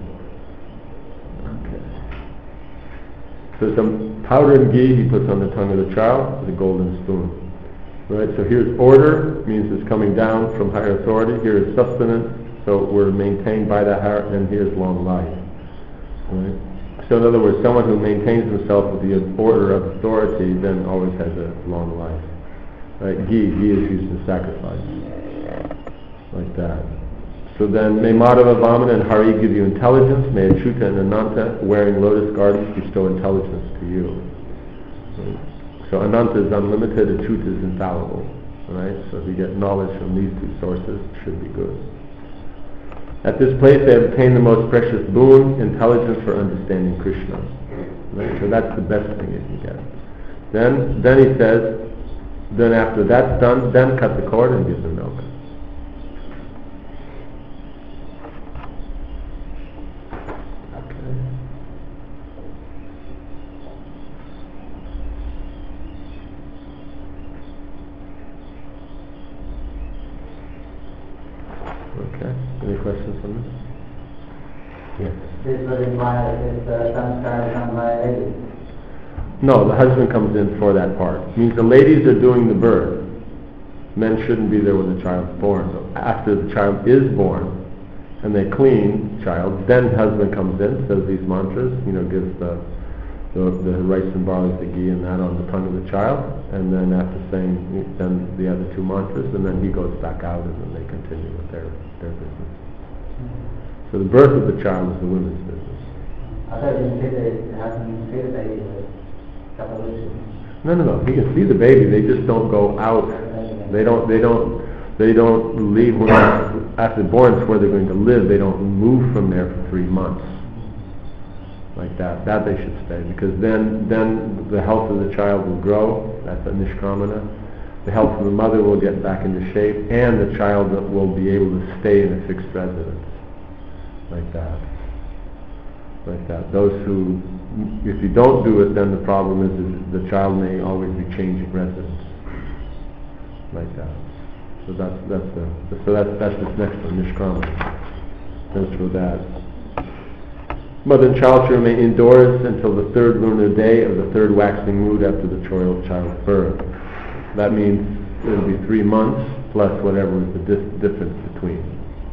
So some powdered ghee he puts on the tongue of the child with a golden spoon. Right? So here's order, means it's coming down from higher authority. Here is sustenance, so we're maintained by that higher, and here's long life. Right? So in other words, someone who maintains himself with the order of authority then always has a long life. Right? Ghee, ghee is used in sacrifice. Like that. So then, may Madhava, Vamana, and Hari give you intelligence. May Achyuta and Ananta, wearing lotus gardens, bestow intelligence to you. Right? So Ananta is unlimited, Achyuta is infallible. Right? So if you get knowledge from these two sources, it should be good. At this place, they obtain the most precious boon, intelligence for understanding Krishna. Right? So that's the best thing you can get. Then, then he says, then after that's done, then cut the cord and give the milk. Okay. Any questions on this? Yes. This will imply this uh, samskara done by a lady. No, the husband comes in for that part. It means the ladies are doing the birth. Men shouldn't be there when the child's born. So after the child is born and they clean the child, then husband comes in, says these mantras, you know, gives the the, the rice and barley, the ghee and that on the tongue of the child, and then after saying then the other two mantras, and then he goes back out and then they continue with their, their business. Mm-hmm. So the birth of the child is the women's business. I thought you said that it hasn't seen the baby with evolution. No, no, no. He can see the baby. They just don't go out. They don't. They don't. They don't leave when after born. It's where they're going to live. They don't move from there for three months. Like that. That they should stay, because then, then the health of the child will grow. That's a nishkamana. The health of the mother will get back into shape, and the child will be able to stay in a fixed residence. like that. Like that. Those who, if you don't do it, then the problem is, is the child may always be changing residence. Like that. So that's that's the so that's that's this next one, nishkrama. Goes for that. Mother and child should remain indoors until the third lunar day of the third waxing moon after the child's birth. That means it'll be three months plus whatever is the dis- difference between.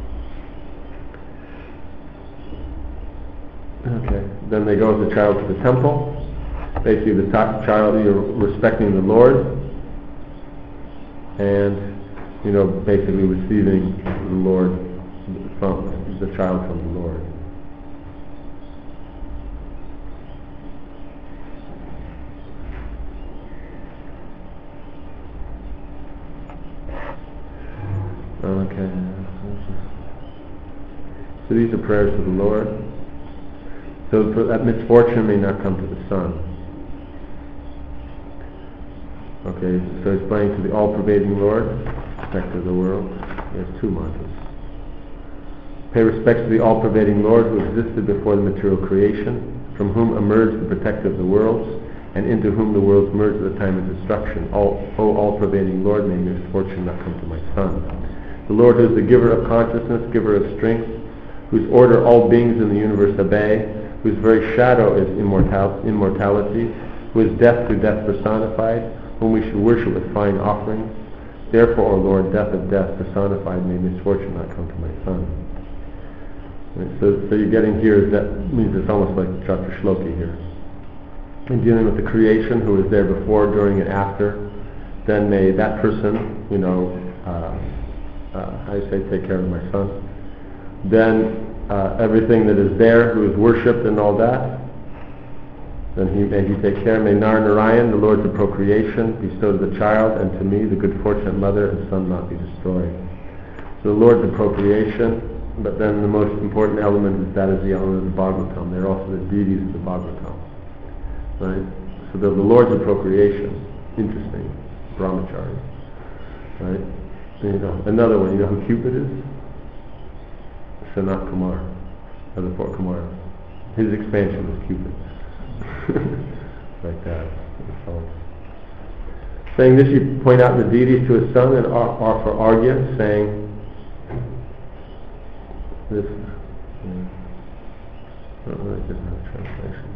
Okay. Then they go with the child to the temple. Basically, the t- child, you're respecting the Lord, and you know, basically receiving the Lord from the child from the Lord. Okay. So these are prayers to the Lord. So for that misfortune may not come to the son. Okay, so it's praying to the all-pervading Lord, protector of the world. He has two mantras. Pay respects to the all-pervading Lord who existed before the material creation, from whom emerged the protector of the worlds, and into whom the worlds merged at the time of destruction. All, O all-pervading Lord, may misfortune not come to my son. The Lord who is the giver of consciousness, giver of strength, whose order all beings in the universe obey, whose very shadow is immortal- immortality, who is death through death personified, whom we should worship with fine offerings. Therefore, O Lord, death of death personified, may misfortune not come to my son. Right, so, so you're getting here, that means it's almost like Chatra Shloki here. In dealing with the creation, who was there before, during, and after, then may that person, you know, uh, uh, how do you say, take care of my son. Then uh, everything that is there, who is worshipped and all that, then he may he take care. May Nar Narayan, the Lord of procreation, bestow to the child and to me, the good fortunate mother and son, not be destroyed. So the Lord of procreation, but then the most important element is that is the element of the Bhagavatam. They're also the deities of the Bhagavatam. Right? So they're the Lords of procreation. Interesting. Brahmachari. Right? And, you know, another one, you know who Cupid is? Sanat Kumar, of the Fort Kumar. His expansion was Cupid. Like that. So, saying this, you point out the deities to his son and offer argya, saying this. Yeah, not really good in the translation.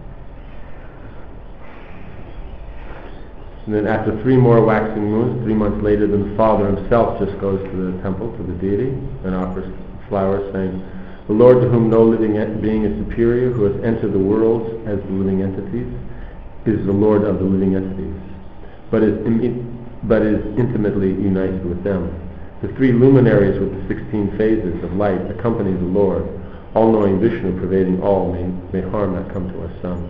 And then after three more waxing moons, three months later, then the father himself just goes to the temple, to the deity, and offers flowers, saying, the Lord to whom no living being is superior, who has entered the worlds as the living entities, is the Lord of the living entities, but is, Im- but is intimately united with them. The three luminaries with the sixteen phases of light accompany the Lord. All-knowing Vishnu, pervading all, may, may harm not come to our son.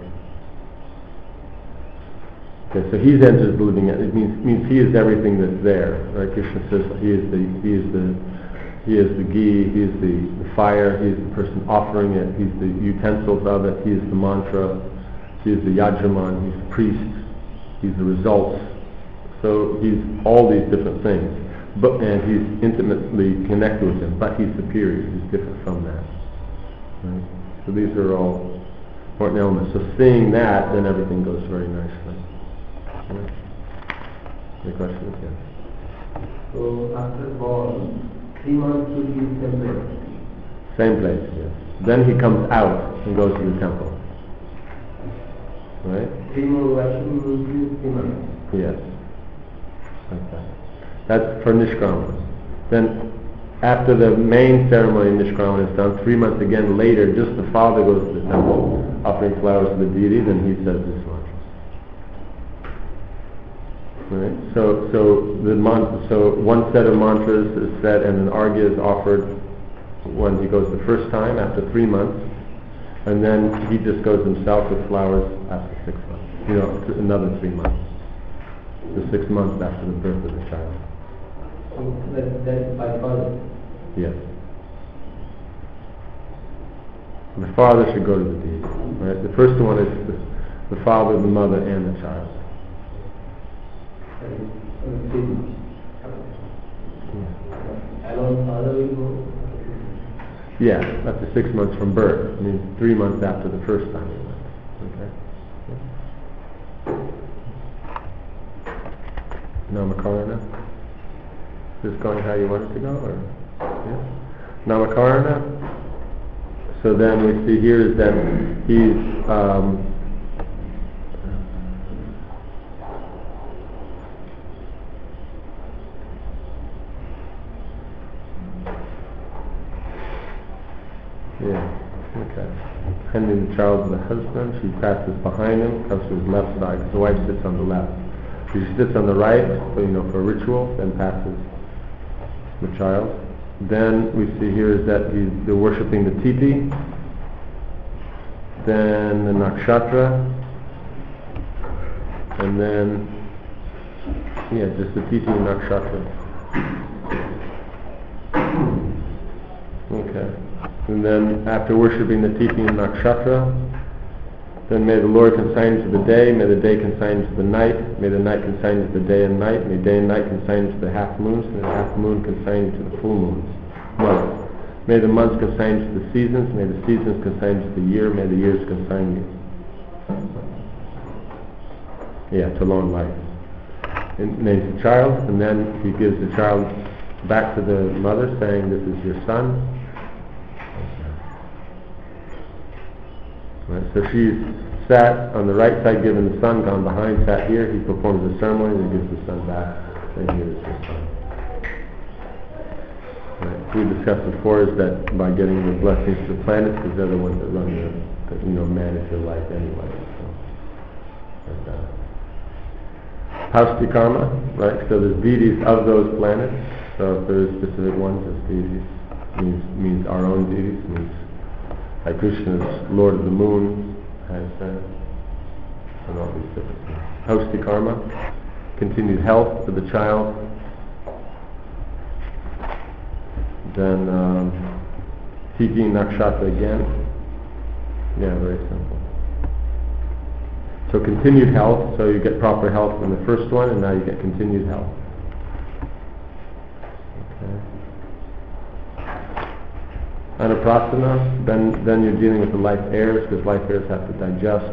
Okay, so he's entered the living entity. It means, means he is everything that's there. Right? Krishna says he is the he is the He is the ghee, he is the, the fire, he is the person offering it, he's the utensils of it, he is the mantra, he is the yajnaman, he's the priest, he's the results. So he's all these different things. But and he's intimately connected with him, but he's superior, he's different from that. Right? So these are all important elements. So seeing that, then everything goes very nicely. Right? Any questions? Yes. So after born, three months will be the same place. Same place, yes. Then he comes out and goes to the temple. Right? Three more waxing will be three months. Yes. Like that. That's for Nishkrama. Then after the main ceremony Nishkrama is done, three months again later, just the father goes to the temple, offering flowers to the deity, then he says this mantra. Right? So, so the mantra, so one set of mantras is said, and an argya is offered when he goes the first time after three months, and then he just goes himself with flowers after six months. You know, another three months. The six months after the birth of the child. So that, that's by father. Yes. The father should go to the deity. Right? The first one is the, the father, the mother, and the child. Alone father will go. Yeah, after six months from birth. I mean, three months after the first time he went. Okay. Namakarana? Is this going how you want it to go? Or? Yeah. Namakarana? So then we see here is that he's um, yeah, okay. Handing the child to the husband, she passes behind him, comes to his left side. The wife sits on the left. She sits on the right, so, you know, for ritual, then passes the child. Then we see here is that he's, they're worshipping the tipi, then the nakshatra, and then, yeah, just the tipi and nakshatra. Okay. And then after worshipping the tipi and nakshatra, then may the Lord consign you to the day, may the day consign you to the night, may the night consign you to the day and night, may day and night consign you to the half moons, may the half moon consign you to the full moons. Months. May the months consign you to the seasons, may the seasons consign you to the year, may the years consign you. Yeah, to long life. And names the child, and then he gives the child back to the mother, saying, "This is your son." Right, so she's sat on the right side, given the son, gone behind, sat here. He performs the ceremony, and gives the son back, and here is his son. Right. We discussed before is that by getting the blessings to the planets, because they're the ones that run your, that, you know, manage your life anyway. So, and, uh, Hausti karma, right? So there's deities of those planets. So if there's specific ones, as deities means means our own deities, means like Krishna's Lord of the Moon has said, and all these different things. Hausti karma, continued health for the child. Then um, tipi nakshatra again. Yeah, very simple. So continued health, so you get proper health from the first one, and now you get continued health. Okay. Anaprasana, then then you're dealing with the life heirs, because life heirs have to digest.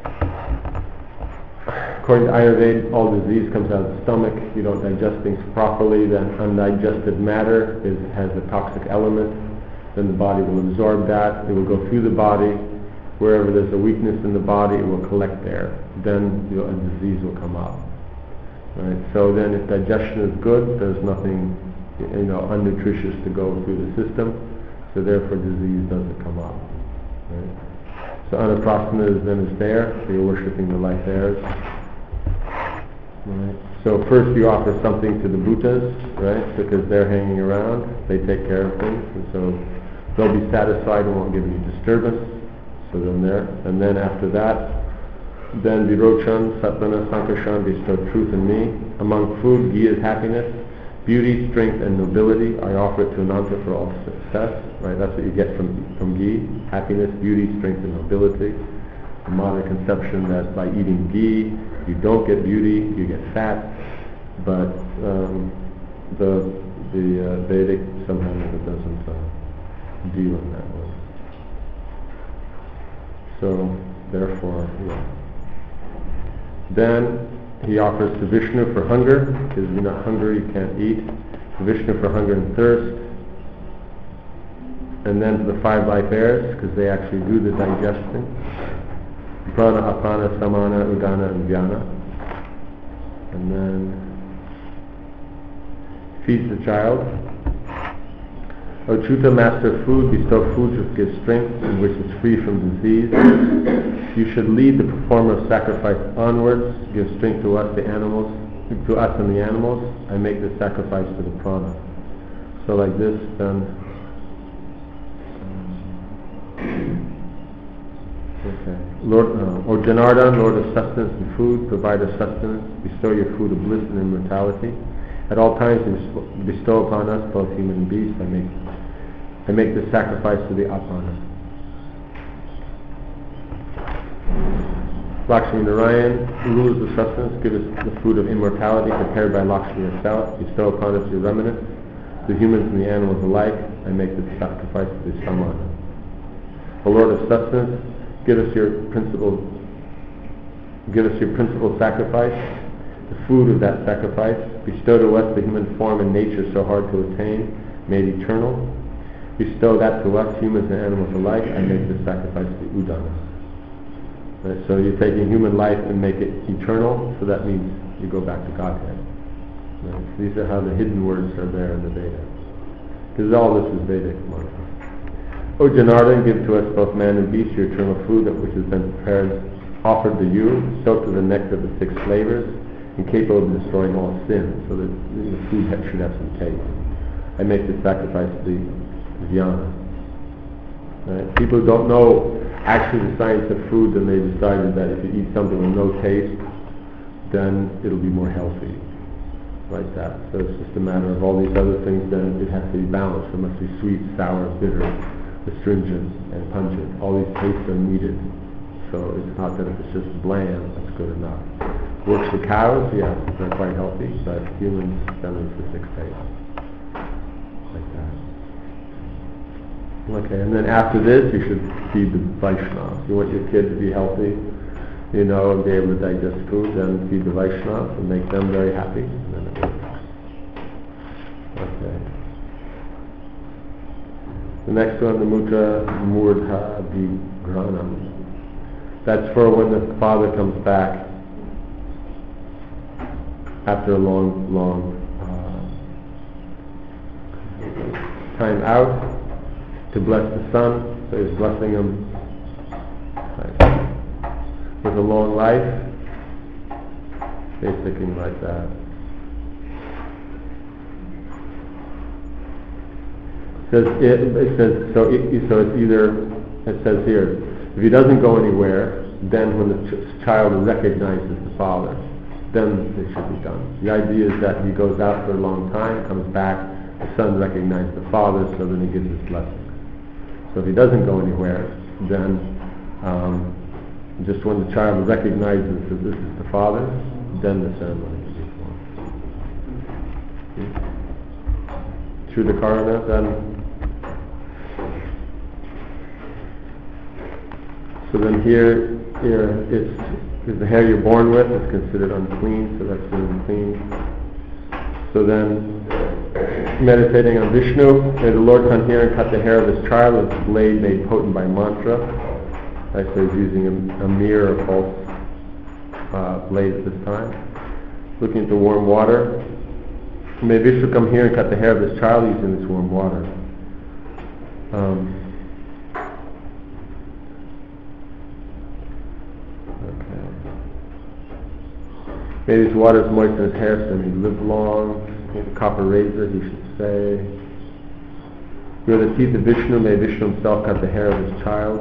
According to Ayurveda, all disease comes out of the stomach. If you don't digest things properly, then undigested matter is, has a toxic element. Then the body will absorb that. It will go through the body. Wherever there's a weakness in the body, it will collect there. Then, you know, a disease will come up. Right? So then if digestion is good, there's nothing, you know, unnutritious to go through the system. So therefore disease doesn't come up. Right? So anaprasana is then is there. So you're worshipping the life heirs. Right. So first you offer something to the Bhutas, right? Because they're hanging around, they take care of things, and so they'll be satisfied and won't give any disturbance. So then there, and then after that, then Virochan, Satvana, Sankarshan, bestow truth in me. Among food, ghee is happiness, beauty, strength, and nobility. I offer it to Ananta for all success. Right, that's what you get from from ghee: happiness, beauty, strength, and nobility. The modern conception that by eating ghee you don't get beauty, you get fat, but um, the the uh, Vedic somehow doesn't uh, deal in that way. So therefore, yeah. Then he offers to Vishnu for hunger, because if you're not hungry you can't eat. To Vishnu for hunger and thirst. And then to the five life heirs, because they actually do the digesting. Prana, Apana, Samana, Udana, and Vyana. And then feeds the child. O Chuta, master of food, bestow food which gives strength and which is free from disease. You should lead the performer of sacrifice onwards, give strength to us, the animals, to us and the animals. I make the sacrifice to the prana. So like this, then. Okay. Lord, uh, O Janardhan, Lord of sustenance and food, provide us sustenance, bestow your food of bliss and immortality. At all times bestow upon us, both human and beast. I make, I make this sacrifice to the Apana. Lakshmi Narayan, rulers of sustenance, give us the food of immortality prepared by Lakshmi herself. Bestow upon us your remnants. the humans and the animals alike, I make this sacrifice to the Samana. O Lord of sustenance, give us your principal, give us your principal sacrifice, the food of that sacrifice. Bestow to us the human form and nature so hard to attain, made eternal. Bestow that to us, humans and animals alike. I make this sacrifice to Udana. Right, so you're taking human life and make it eternal, so that means you go back to Godhead. Right? These are how the hidden words are there in the Veda. Because all this is Vedic mantra. O Janardhan, give to us both man and beast your eternal food, that which has been prepared, offered to you, soaked with the nectar of the six flavors, and capable of destroying all sin, so that the food ha- should have some taste. I make this sacrifice to the Jnana. Right? People who don't know actually the science of food, then they decided that if you eat something with no taste, then it'll be more healthy. Like that. So it's just a matter of all these other things, then it has to be balanced. It must be sweet, sour, bitter, astringent, and pungent. All these tastes are needed. So it's not that if it's just bland, that's good enough. Works for cows, yes, they're quite healthy, but humans, then it's the six tastes. Like that. Okay, and then after this, you should feed the Vaishnavas. You want your kid to be healthy, you know, and be able to digest food, then feed the Vaishnavas and make them very happy. And then it works. Okay. The next one, the Mudra Murdha Vigranam. That's for when the father comes back after a long, long uh, time out to bless the son. So he's blessing him right, with a long life, basically like that. It says, it, it says so. It, so it's either, it says here, if he doesn't go anywhere, then when the ch- child recognizes the father, then it should be done. The idea is that he goes out for a long time, comes back, the son recognizes the father, so then he gives his blessing. So if he doesn't go anywhere, then um, just when the child recognizes that this is the father, then the ceremony can be performed. Through the Karana, then. So then here, here it's, it's the hair you're born with is considered unclean, so that's unclean. So then, meditating on Vishnu, may the Lord come here and cut the hair of his child with a blade made potent by mantra. I say he's using a, a mirror or false uh, blade at this time. Looking at the warm water. May Vishnu come here and cut the hair of his child using this warm water. Um, May these waters moisten his hair so he live long. May the copper razor, he should say. Through the teeth of Vishnu, may Vishnu himself cut the hair of his child.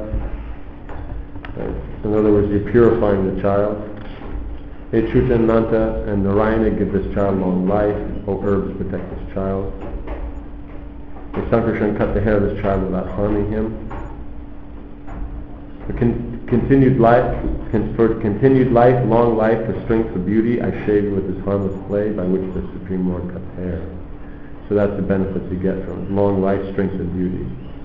In other words, you're purifying the child. May Chutananta and Narayana give this child long life. O herbs, protect this child. May Sankarshan cut the hair of this child without harming him. For con- continued life, con- for continued life, long life, for strength, for beauty, I shave you with this harmless blade by which the Supreme Lord cuts hair. So that's the benefits you get from it. Long life, strength, and beauty.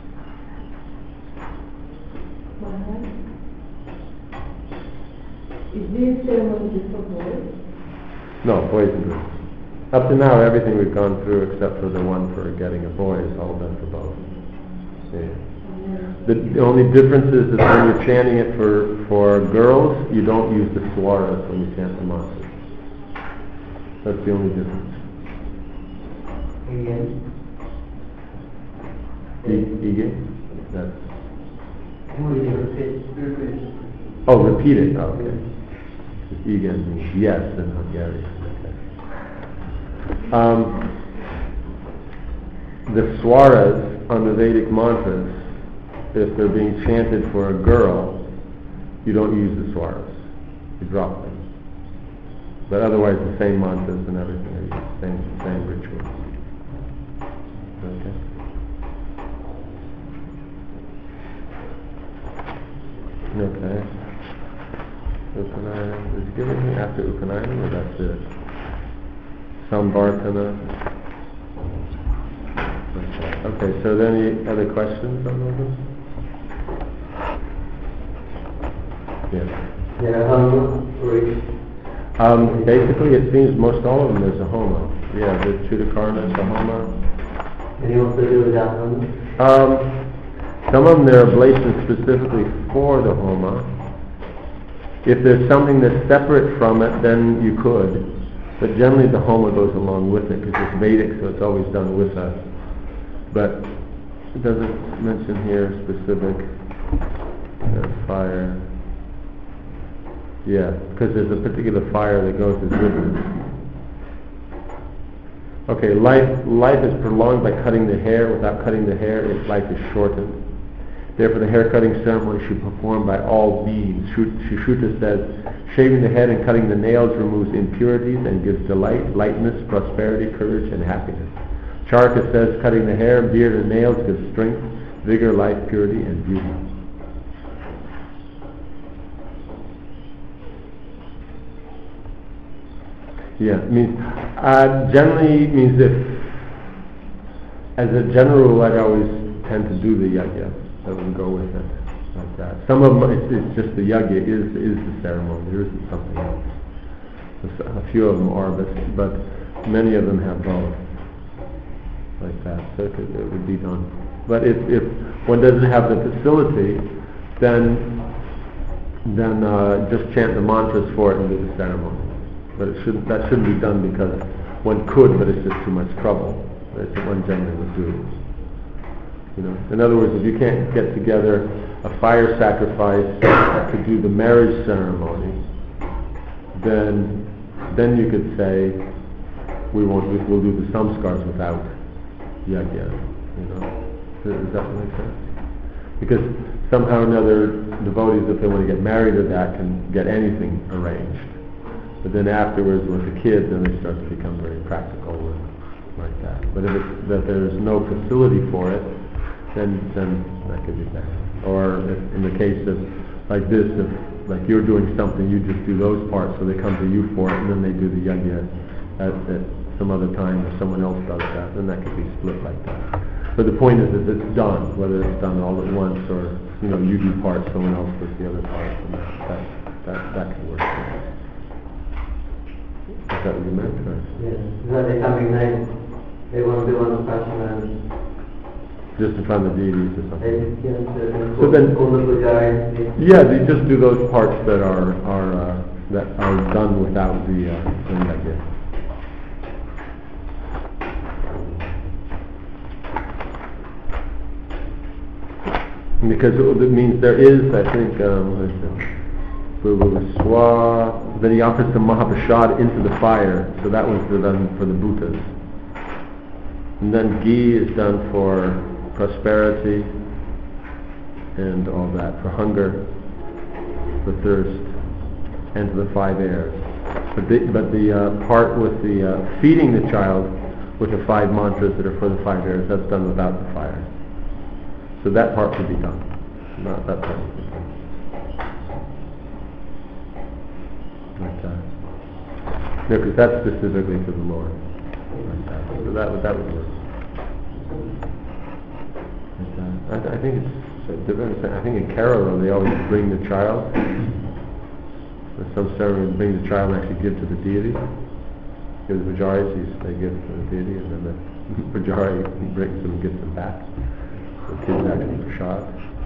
Is this ceremony just for boys? No, boys and girls. Up to now, everything we've gone through, except for the one for getting a boy, is all done for both. Yeah. The, the only difference is that when you're chanting it for, for girls, you don't use the swaras when you chant the mantra. That's the only difference. Again. E- Ege? That's... Repeat. Oh, repeat it. Oh, okay. Ege means yes in Hungarian. Okay. Um, the swaras on the Vedic mantras, if they're being chanted for a girl, you don't use the swaras. You drop them. But otherwise the same mantras and everything are used, same, same rituals. Okay? Okay. Upanayana. Is there anything after Upanayana, or that's it? Samvartana. Okay, so then any other questions on all this? Yes. Yeah, homa, reach. Um, basically, it seems most all of them there's a homa. Yeah, the Chudakarna is a homa. And you also do without homa? Um, some of them there are ablations specifically for the homa. If there's something that's separate from it, then you could. But generally the homa goes along with it because it's Vedic, so it's always done with us. But it doesn't mention here specific uh, fire. Yeah, because there's a particular fire that goes as with it. Okay, life life is prolonged by cutting the hair. Without cutting the hair, its life is shortened. Therefore, the hair cutting ceremony should be performed by all beings. Shushuta says, shaving the head and cutting the nails removes impurities and gives delight, lightness, prosperity, courage, and happiness. Charaka says, cutting the hair, beard, and nails gives strength, vigor, life, purity, and beauty. Yeah, means uh, generally means if, as a general rule, I'd always tend to do the yajna. I would go with it like that. Some of them, it's, it's just the yajna is is the ceremony. There isn't something else. A few of them are, but but many of them have both like that. So it, could, it would be done. But if if one doesn't have the facility, then then uh, just chant the mantras for it and do the ceremony. But it shouldn't, that shouldn't be done because one could, but it's just too much trouble. That's what one generally would do. You know, in other words, if you can't get together a fire sacrifice to do the marriage ceremony, then then you could say we won't. We'll do the samskars without yajna. You know, does that make sense? Because somehow or another, devotees, if they want to get married to that, can get anything arranged. But then afterwards, with the kids, then they start to become very practical and like that. But if it's, that there's no facility for it, then then that could be bad. Or if, in the case of like this, if like you're doing something, you just do those parts, so they come to you for it, and then they do the yajna at, at some other time, or someone else does that, then that could be split like that. But the point is that it's done, whether it's done all at once, or you know you do parts, someone else does the other parts, and that that that, that can work. Is that what you meant? Or? Yes. Is that they coming they they want to do on the person and Just in front of the deities or something. they just get into So then- all the pujaris. Yeah, they just do those parts that are are uh, that are done without the uh, the yajna. Because it means there is, I think, um, what is it? Swa, then he offers the Mahaprasad into the fire, so that was done for the Bhutas. And then ghee is done for prosperity and all that, for hunger, for thirst, and to the five airs. But the, but the uh, part with the uh, feeding the child with the five mantras that are for the five airs, that's done without the fire. So that part could be done, not that part. Like that. No, because that's specifically to the Lord. Like that. So that would, that would work. Like that. I, th- I think it's uh, different. I think in Kerala they always bring the child. There's some ceremony to bring the child and actually give to the deity. Give the pujaris, they give to the deity, and then the pujari brings them and gives them back. The kids actually prasad.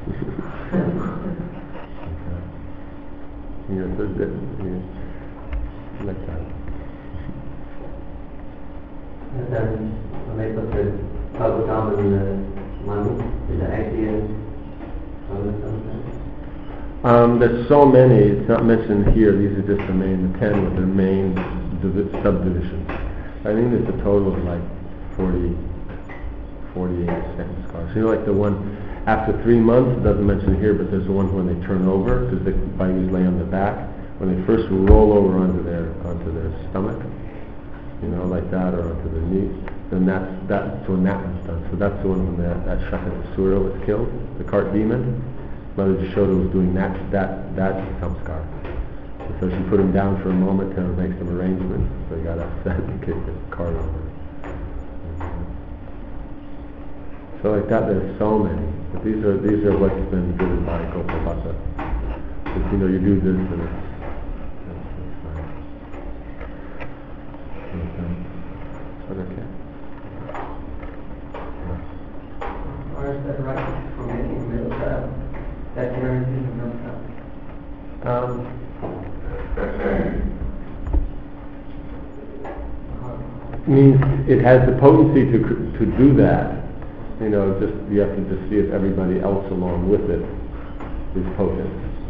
You know, so that, you know, like that. And then when they put the bubblegum in the money, is it actually a something? Um, there's so many, it's not mentioned here, these are just the main, the ten with their main divi- subdivisions. I think there's a total of like forty, forty-eight scars. You know, like the one after three months, it doesn't mention here, but there's the one when they turn over, because the babies lay on their back. When they first roll over onto their onto their stomach, you know, like that, or onto their knees, then that's that's when that was done. So that's the one when that that Shakasura was killed, the cart demon. Mother Jashoda was doing that that that samskar. So she put him down for a moment to make some arrangements. So he got upset and kicked the cart over. So like that, there's so many. But these are these are what's been given by Gopal Bhatta. Because, you know, you do this and it's, it's, it's fine. Okay. Is that okay? Or is that right for making milk? That guarantees the milk? Um, means it has the potency to cr- to do that. You know, just you have to just see if everybody else along with it is potent.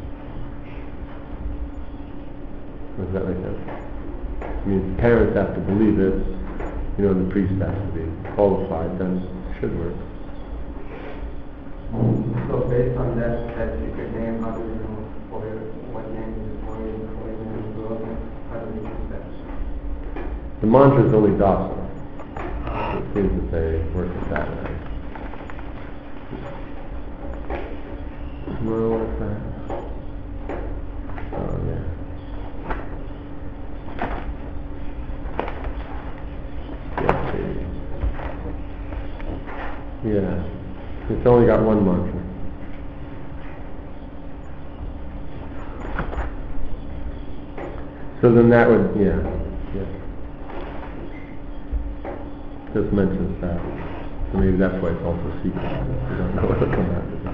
Does that make sense? I mean, parents have to believe it. You know, the priest has to be qualified. Then it should work. So based on that, that secret name, how do we know for what name is for you, for you, and so on? How do we choose that? The mantra is only dasa. It seems to say work with that way. Well, what's that? Oh, yeah. Yeah, yeah. It's only got one mantra. So then that would, yeah, yeah. Just mentions that. So maybe that's why it's also secret. We don't know what'll come out of it.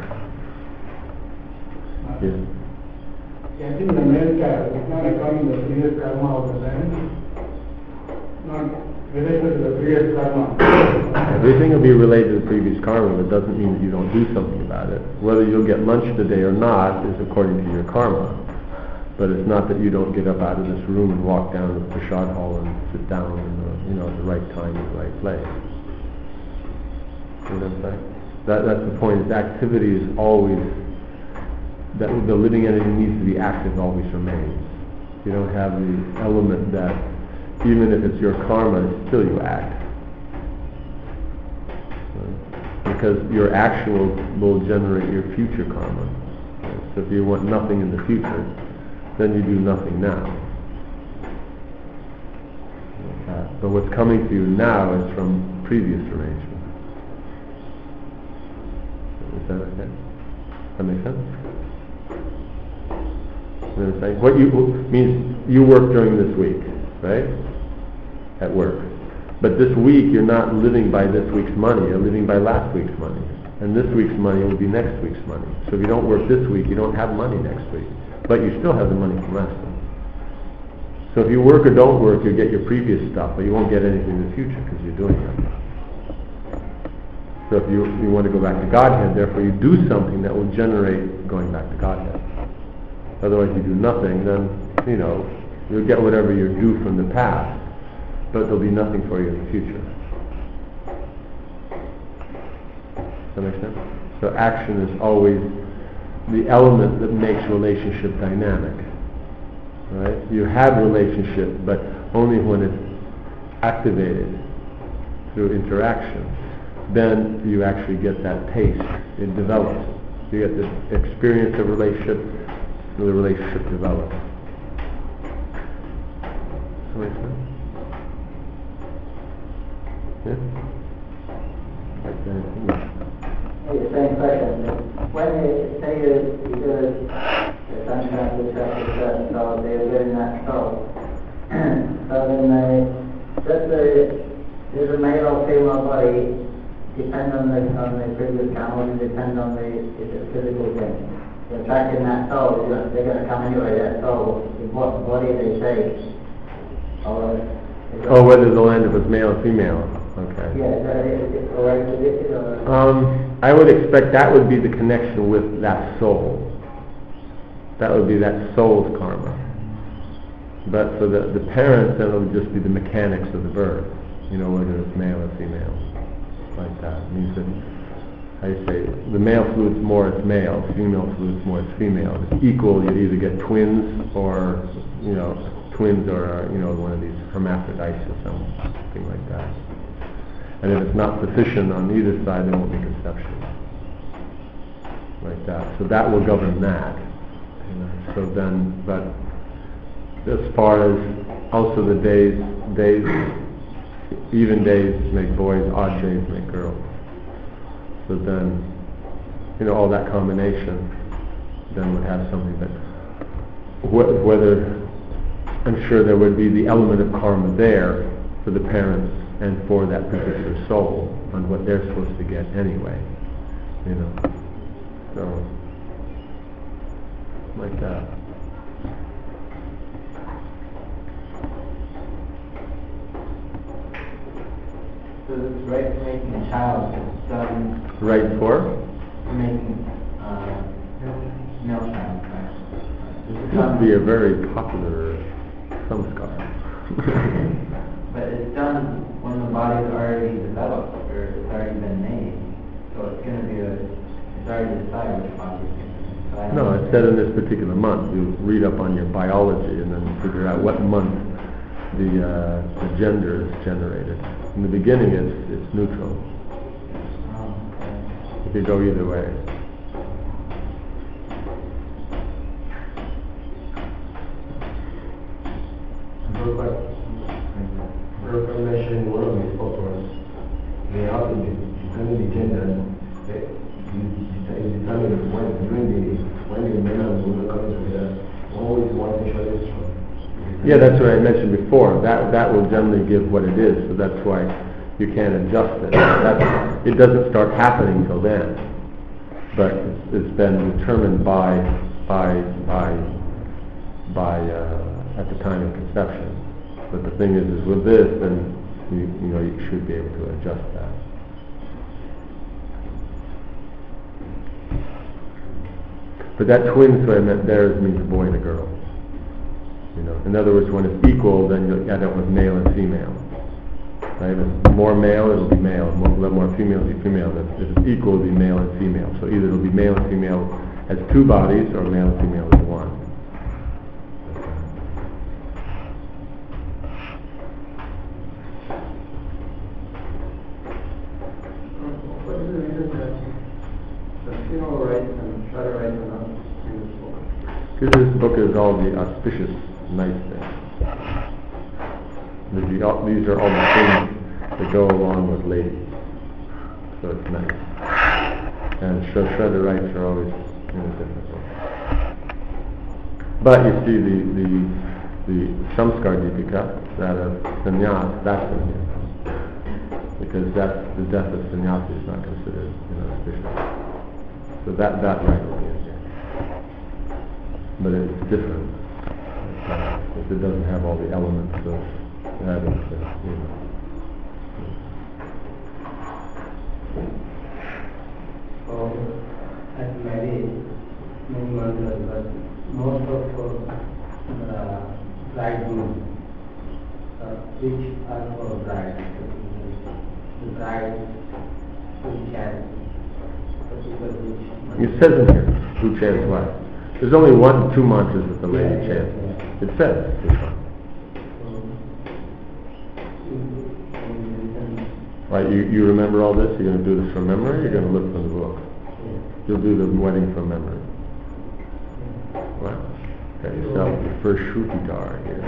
Yeah. I think the male child is not according to the previous karma of the parents, not related to the previous karma. Everything will be related to the previous karma, but it doesn't mean that you don't do something about it. Whether you'll get lunch today or not is according to your karma. But it's not that you don't get up out of this room and walk down to the prasad hall and sit down in the, you know, at the right time in the right place. You know what I'm saying? That, that's the point. Is activity is always, that the living entity needs to be active, always remains. You don't have the element that even if it's your karma, still you act. Right? Because your action will, will generate your future karma. Right? So if you want nothing in the future, then you do nothing now. Uh, but what's coming to you now is from previous arrangement. Is that okay? That make sense? You know what I'm saying? What you means you work during this week, right? At work. But this week you're not living by this week's money, you're living by last week's money. And this week's money will be next week's money. So if you don't work this week, you don't have money next week. But you still have the money from last week. So if you work or don't work, you get your previous stuff, but you won't get anything in the future because you're doing it. So if you, you want to go back to Godhead, therefore you do something that will generate going back to Godhead. Otherwise you do nothing, then, you know, you'll get whatever you're due from the past, but there'll be nothing for you in the future. Does that make sense? So action is always the element that makes relationship dynamic. Right? You have relationship, but only when it's activated through interaction. Then you actually get that taste. It develops. You get the experience of relationship, and the relationship develops. Does that make sense? Yeah? Like that. Hey, the same question. When you say you, you do the sunshine, the church, the church, so they're doing that soul. So then they, does the, does the male or female body depend on the, on the previous karma, or does it depend on the, is it a physical thing? They're attracting that soul, they're going to come anyway, that soul, in what body they take. Or, oh, whether the land was male or female. Okay. yeah, is that it, already predicted, or? Um, I would expect that would be the connection with that soul. That would be that soul's karma. But for the, the parents, then it would just be the mechanics of the birth. You know, whether it's male or female. Like that. It means that, I say, the male fluid's more, it's male. Female fluid's more, it's female. It's equal, you'd either get twins or, you know, twins or, uh, you know, one of these hermaphrodites or something like that. And if it's not sufficient on either side, there won't be conception. Like that. So that will govern that. You know. So then, but as far as also the days, days, even days make boys, odd days make girls. So then, you know, all that combination then would have something that, wh- whether, I'm sure there would be the element of karma there for the parents and for that particular soul on what they're supposed to get anyway, you know. So, like that. So this right for making a child is done Right for? for making uh, male child, right? This is This done- would be a very popular samskar. But it's done when the body's already developed, or it's already been made. So it's going to be a, it's already decided which body it's going to be. So I No, don't- it's said in this particular month. You read up on your biology and then figure out what month the, uh, the gender is generated. In the beginning, it's, it's neutral. Oh, okay. It could go either way. Prabhupada mentioned in one of his purpose, they have to determine the gender, eh, you you determine when, during the, when the men and women come together, always one sexual is strong. Yeah, that's what I mentioned before. That that will generally give what it is, so that's why you can't adjust it. That's, it doesn't start happening till then, but it's, it's been determined by by by by uh, at the time of conception. But the thing is, is with this, then you you know you should be able to adjust that. But that twins, what I meant there is means a boy and a girl. You know, in other words, when it's equal, then you'll end up with male and female. Right? If it's more male, it'll be male. More, more female, it'll be female. If it's equal, it'll be male and female. So either it'll be male and female as two bodies, or male and female as one. What is the reason that the funeral rites and shraddha rites are not in this book? Because this book is all the auspicious, nice things. The- the- all- These are all the things that go along with ladies. So it's nice. And Shra- Shraddha rites are always in a different book. But you see the, the, the Samskar Deepika, that of sannyas, that's in here. Because that's, the death of sannyasi is not considered, you know, auspicious. So that, that rite will be in here. But it's different. Uh, if it doesn't have all the elements of having to, you know. So, at marriage, many mantras, but most of uh, the bridegroom, uh, which are for bride, the bride, who chants, particular which. It says in here, who chants what? There's only one, two mantras that the lady Yeah, yeah, chants. yeah. It says which one. Right, you, you remember all this? You're going to do this from memory, or you're going to look from the book? You'll do the wedding from memory. What? Got yourself the first Shruti-dar here.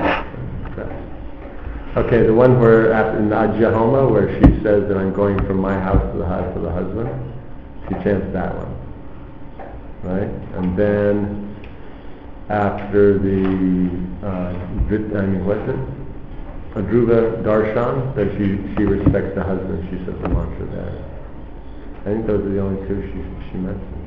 Okay, the one where, after, in the Ajya Homa, where she says that I'm going from my house to the house of the husband, she chants that one. Right? And then, after the, uh, Vit- I mean, what's it? Adruva Darshan, that she, she respects the husband, she says the mantra there. I think those are the only two she, she mentioned.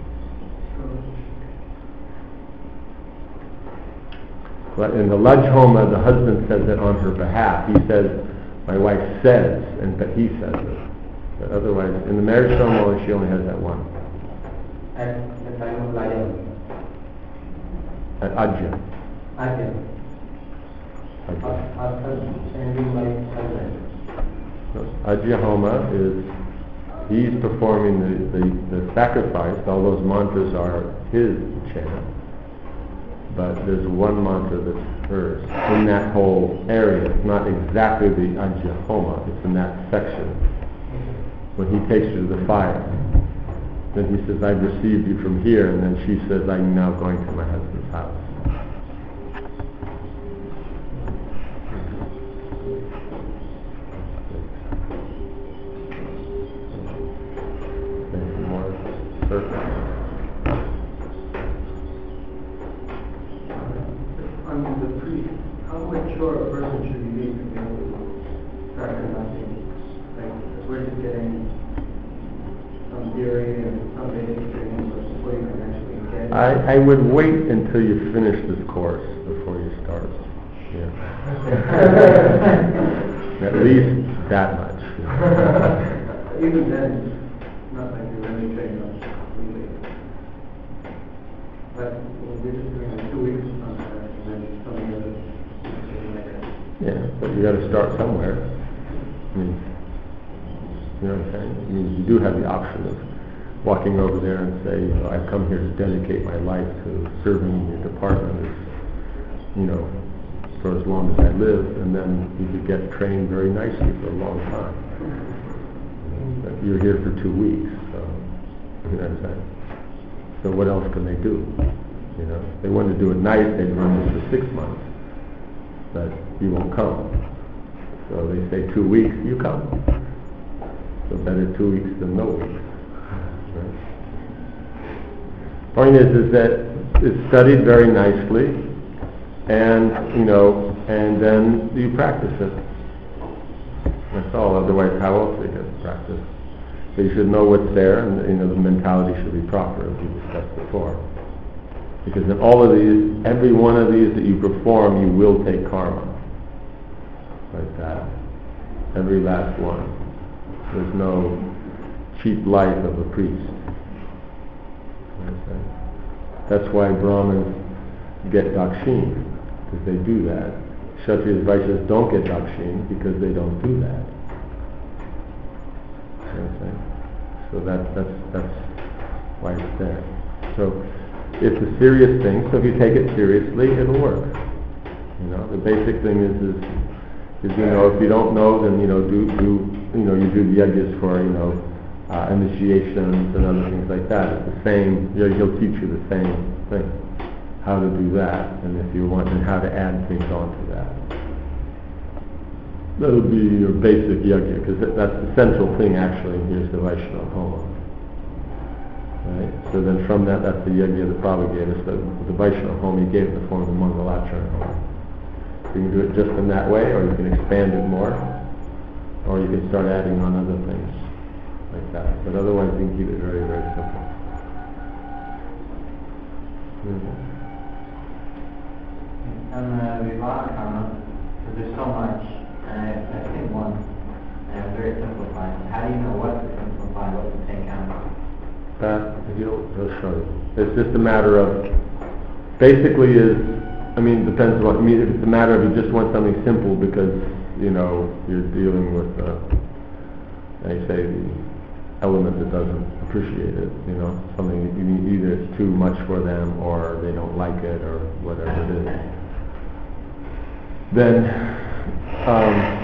But in the Laj Homa, the husband says it on her behalf. He says, my wife says, and but he says it. But otherwise, in the marriage ceremony, she only has that one. At the time of Laya. At Ajya. Ajya. Ajya. After sending my husband. Ajya Homa is, he's performing the, the, the sacrifice. All those mantras are his chant. But there's one mantra that's hers in that whole area. It's not exactly the Ajya Homa, it's in that section. When he takes her to the fire, then he says, I've received you from here, and then she says, I'm now going to my husband's house. Perfect. On the priest, how mature a person should he be to be able to practice nothing? Like, we're just getting some theory and some basic training, but before you can actually get... I, I would wait until you finish this course before you start. Yeah. At least that much. Even then, not like you're really trained on completely. But we're just doing like two weeks on that, and then something other like that. Yeah, but you got to start somewhere. I mean, you know what I'm saying? I mean, you do have the option of walking over there and say, you know, I've come here to dedicate my life to serving your department, as, you know, for as long as I live, and then you could get trained very nicely for a long time. But you're here for two weeks, so, you know what I'm saying? So what else can they do? You know, if they want to do it nice, they'd run this for six months. But you won't come. So they say two weeks, you come. So better two weeks than no weeks. Right? Point is, is that it's studied very nicely, and you know, and then you practice it. That's all. Otherwise, how else do you get to practice? So you should know what's there, and you know the mentality should be proper, as we discussed before. Because in all of these, every one of these that you perform, you will take karma. Like that. Every last one. There's no cheap life of a priest. Okay. That's why Brahmins get dakshin, because they do that. Kshatriyas, Vaishyas don't get dakshin because they don't do that. Okay. So that, that's that's why it's there. So it's a serious thing. So if you take it seriously, it'll work. You know, the basic thing is is is you know if you don't know, then you know do do you know you do the yajnas for you know uh, initiations and other things like that. It's the same. You know, he'll teach you the same thing, how to do that, and if you want, and how to add things onto that. That'll be your basic yajna, because that's the central thing actually. Here's the Vaishnava Homa. Right? So then from that, that's the yajna that Prabhupada gave us. The, the Vaishnava Homa he gave in the form of the Mangalacharana Homa. So you can do it just in that way, or you can expand it more, or you can start adding on other things like that. But otherwise, you can keep it very, very simple. Mm-hmm. On the Vivana karma, there's so much, and I, I think one, and very simplified. How do you know what to simplify, what to take out? That he'll, he'll show you. It's just a matter of, basically is, I mean, it depends what, I mean, if it's a matter of you just want something simple because, you know, you're dealing with, uh, they say, the element that doesn't appreciate it, you know, something that you need, either it's too much for them or they don't like it or whatever it is. Then, um,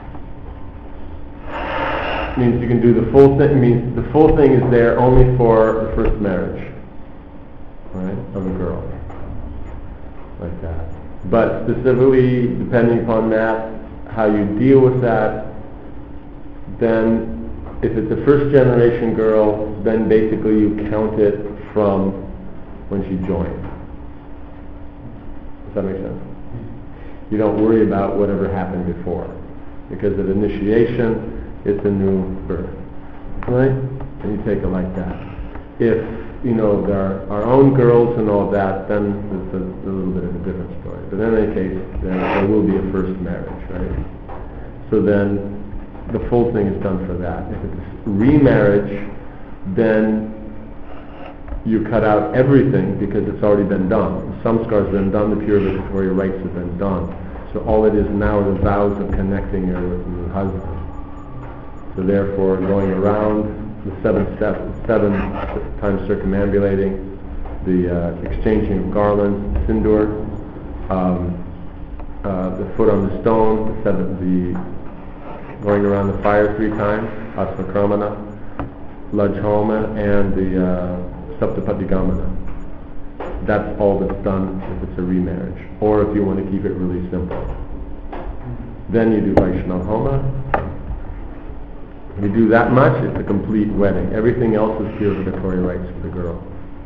means you can do the full thing. Means the full thing is there only for the first marriage, right, of a girl, like that. But specifically, depending upon that, how you deal with that, then if it's a first generation girl, then basically you count it from when she joined. Does that make sense? You don't worry about whatever happened before, because at initiation, it's a new birth, right? And you take it like that. If, you know, there are our own girls and all that, then it's a, a little bit of a different story. But in any case, there, there will be a first marriage, right? So then, the full thing is done for that. If it's remarriage, then you cut out everything because it's already been done. The samskar has been done, the purificatory rites have been done. So all it is now are the vows of connecting her with the husband. So therefore, going around the seven steps, seven times circumambulating, the uh, exchanging of garlands, sindoor, um, uh, the foot on the stone, the seven, the going around the fire three times, asmakramana, lajhoma, and the uh, saptapatigamana. That's all that's done if it's a remarriage, or if you want to keep it really simple. Then you do Vaishnava Homa, You do that much, it's a complete wedding. Everything else is purificatory rites for the girl.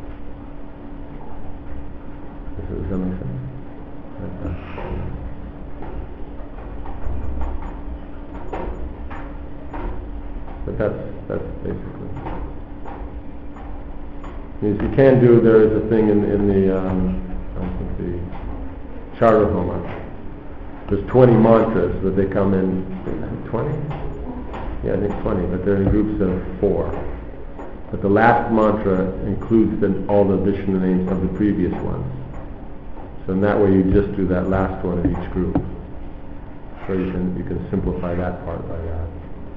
Does that make sense? Like that. But that's that's basically. As you can do, there is a thing in in the um, I think the Charter Homa. There's twenty mantras, but they come in twenty. Yeah, I think twenty, but they're in groups of four. But the last mantra includes the, all the Vishnu names of the previous ones. So in that way, you just do that last one of each group. So you can you can simplify that part by that.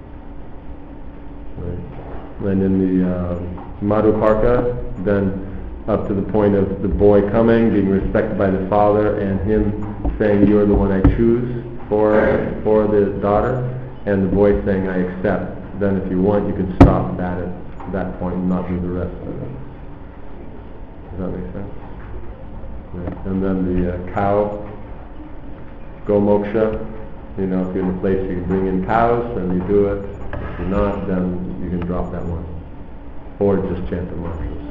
Right. And in the uh, Madhuparka, then up to the point of the boy coming, being respected by the father, and him saying, "You are the one I choose for for the daughter," and the boy saying, "I accept." Then, if you want, you can stop that at that point and not do the rest of it. Does that make sense? Right. And then the uh, cow, go moksha. You know, if you're in a place you can bring in cows, then you do it. If you're not, then you can drop that one. Or just chant the mantras.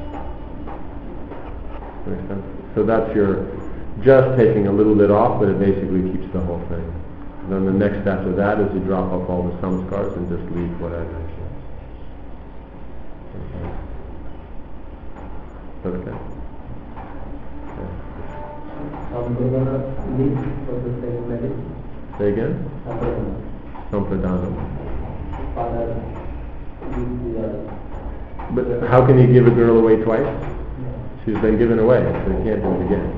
Makes sense? So that's your, just taking a little bit off, but it basically keeps the whole thing. And then the next after that is you drop off all the samskars and just leave what I mentioned. Okay. Okay. Um, we're gonna leave for the ceremony. Say again? Sampradana. Father, leave the, uh, But how can you give a girl away twice? She's been given away, so you can't do it again.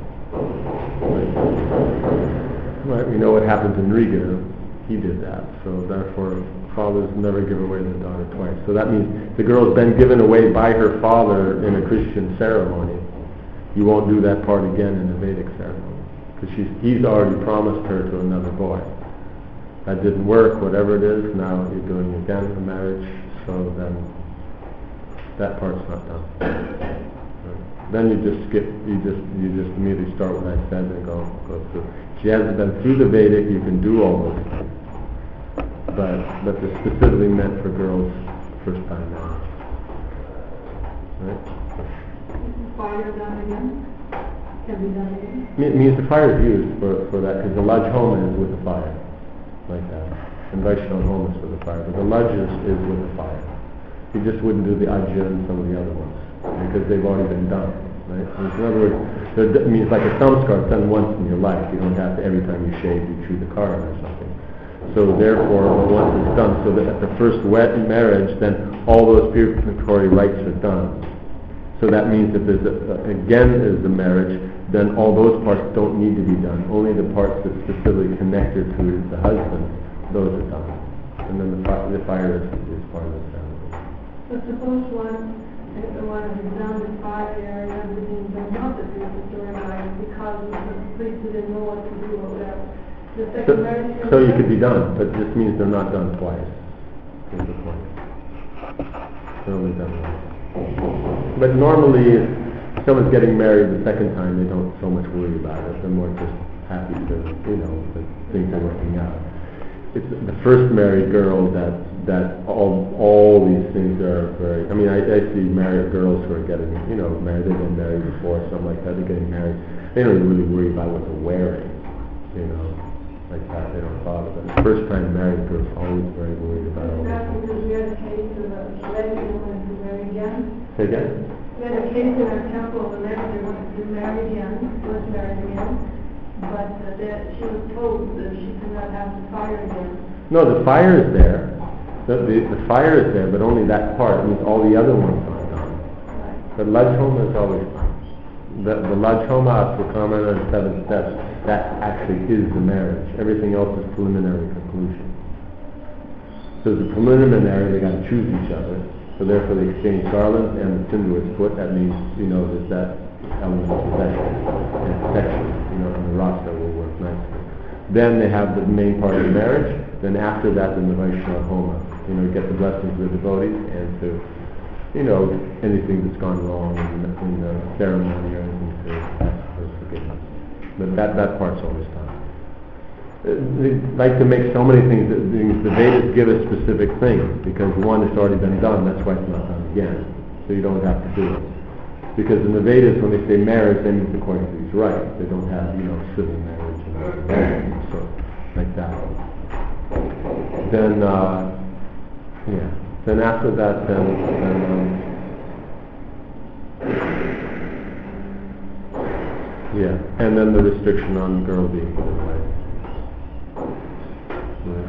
Right. Right, we know what happened to Nriga. He did that, so therefore fathers never give away their daughter twice. So that means the girl's been given away by her father in a Christian ceremony. You won't do that part again in a Vedic ceremony, because she's he's already promised her to another boy. That didn't work, whatever it is, now you're doing again a marriage, so then that part's not done. Right. Then you just skip, you just you just immediately start what I said and go go through. She hasn't been through the Vedic, you can do all those things. But but they're specifically meant for girls first time marriage. Right? Fire done again? Can be done again? It means the fire is used for, for that, because the Laj Homa is with the fire, like that. And Vaishnava Homa is with the fire, but the Laj is, is with the fire. You just wouldn't do the Ajya and some of the other ones, because they've already been done, right? So in other words, I mean, it's like a samskar, it's done once in your life. You don't have to, every time you shave, you chew the card or something. So therefore, once it's done, so that at the first wet marriage, then all those purificatory rites are done. So that means if there's a, again is the marriage, then all those parts don't need to be done. Only the parts that specifically connected to the husband, those are done. And then the, fi- the fire is, is part of the ceremony. But suppose one, if the one has done the fire and everything, but not the purificatory rite because the priest didn't know what to do or whatever. The So, second marriage. so you could be done, but this means they're not done twice. Is the point. They're only done once. But normally, if someone's getting married the second time, they don't so much worry about it. They're more just happy to, you know, that things are working out. It's the first married girl that that all all these things are very. I mean, I, I see married girls who are getting, you know, married. They've been married before, something like that. They're getting married. They don't really worry about what they're wearing, you know, like that. They don't bother. But the first time married girls are always very worried about all this. Because we had a case of a lady who wanted to marry again. Say again? We had a case in our temple of a lady who wanted to marry again, was married again, but uh, that she was told that she could not have the fire again. No, the fire is there. The, the, the fire is there, but only that part. It means all the other ones aren't done. Right. The Laj Homa is always done. The, the Laj Homa, Asvakamana, and seven steps, that actually is the marriage. Everything else is preliminary conclusion. So as a preliminary, they got to choose each other. So therefore they exchange garlands and the sindoor is put. That means, you know, there's that element of possession and protection, you know, and the rasa will work nicely. Then they have the main part of the marriage. Then after that, then the Vaishnava Homa. You know, get the blessings of the devotees and to, you know, anything that's gone wrong in the, in the ceremony or anything to ask for forgiveness. But that, that part's always done. they like to make so many things, that things- the Vedas give us specific things, because one has already been done, that's why it's not done again. So you don't have to do it. Because in the Vedas, when they say marriage, they mean according to these rites. They don't have, you know, civil marriage and everything, so, like that. Then, uh, yeah. Then after that, then, then um, yeah, and then the restriction on girl being given away. Yeah.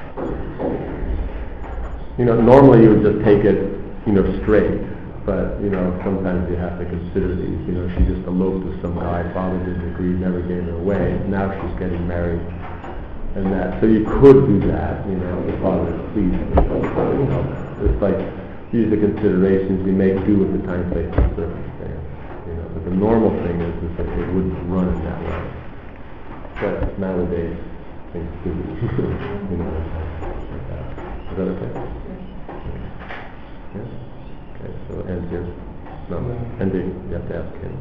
You know, normally you would just take it, you know, straight, but, you know, sometimes you have to consider these. You know, she just eloped with some guy, father didn't agree, never gave her away, now she's getting married, and that. So you could do that, you know, if the father is pleased. You know, it's like, these are considerations, we make do with the time, place, and circumstance. You know, but the normal thing is, is that it wouldn't run in that way. But nowadays, things do. You know, like that. Is that okay? Yes? Okay, so end here. No, ending, you have to ask him.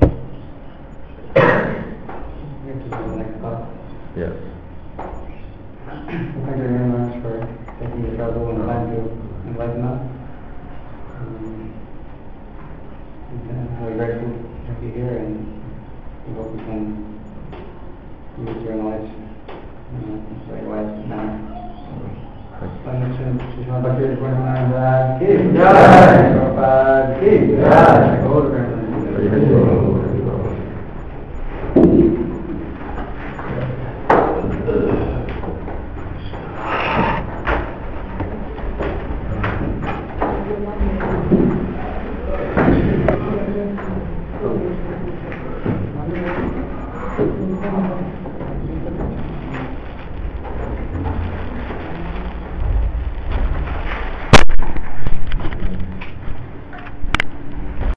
Yes. Thank you very much for taking the trouble and time to enlighten us. Um, and we're grateful to have you here, and we hope we can use your knowledge in a very wise manner. So,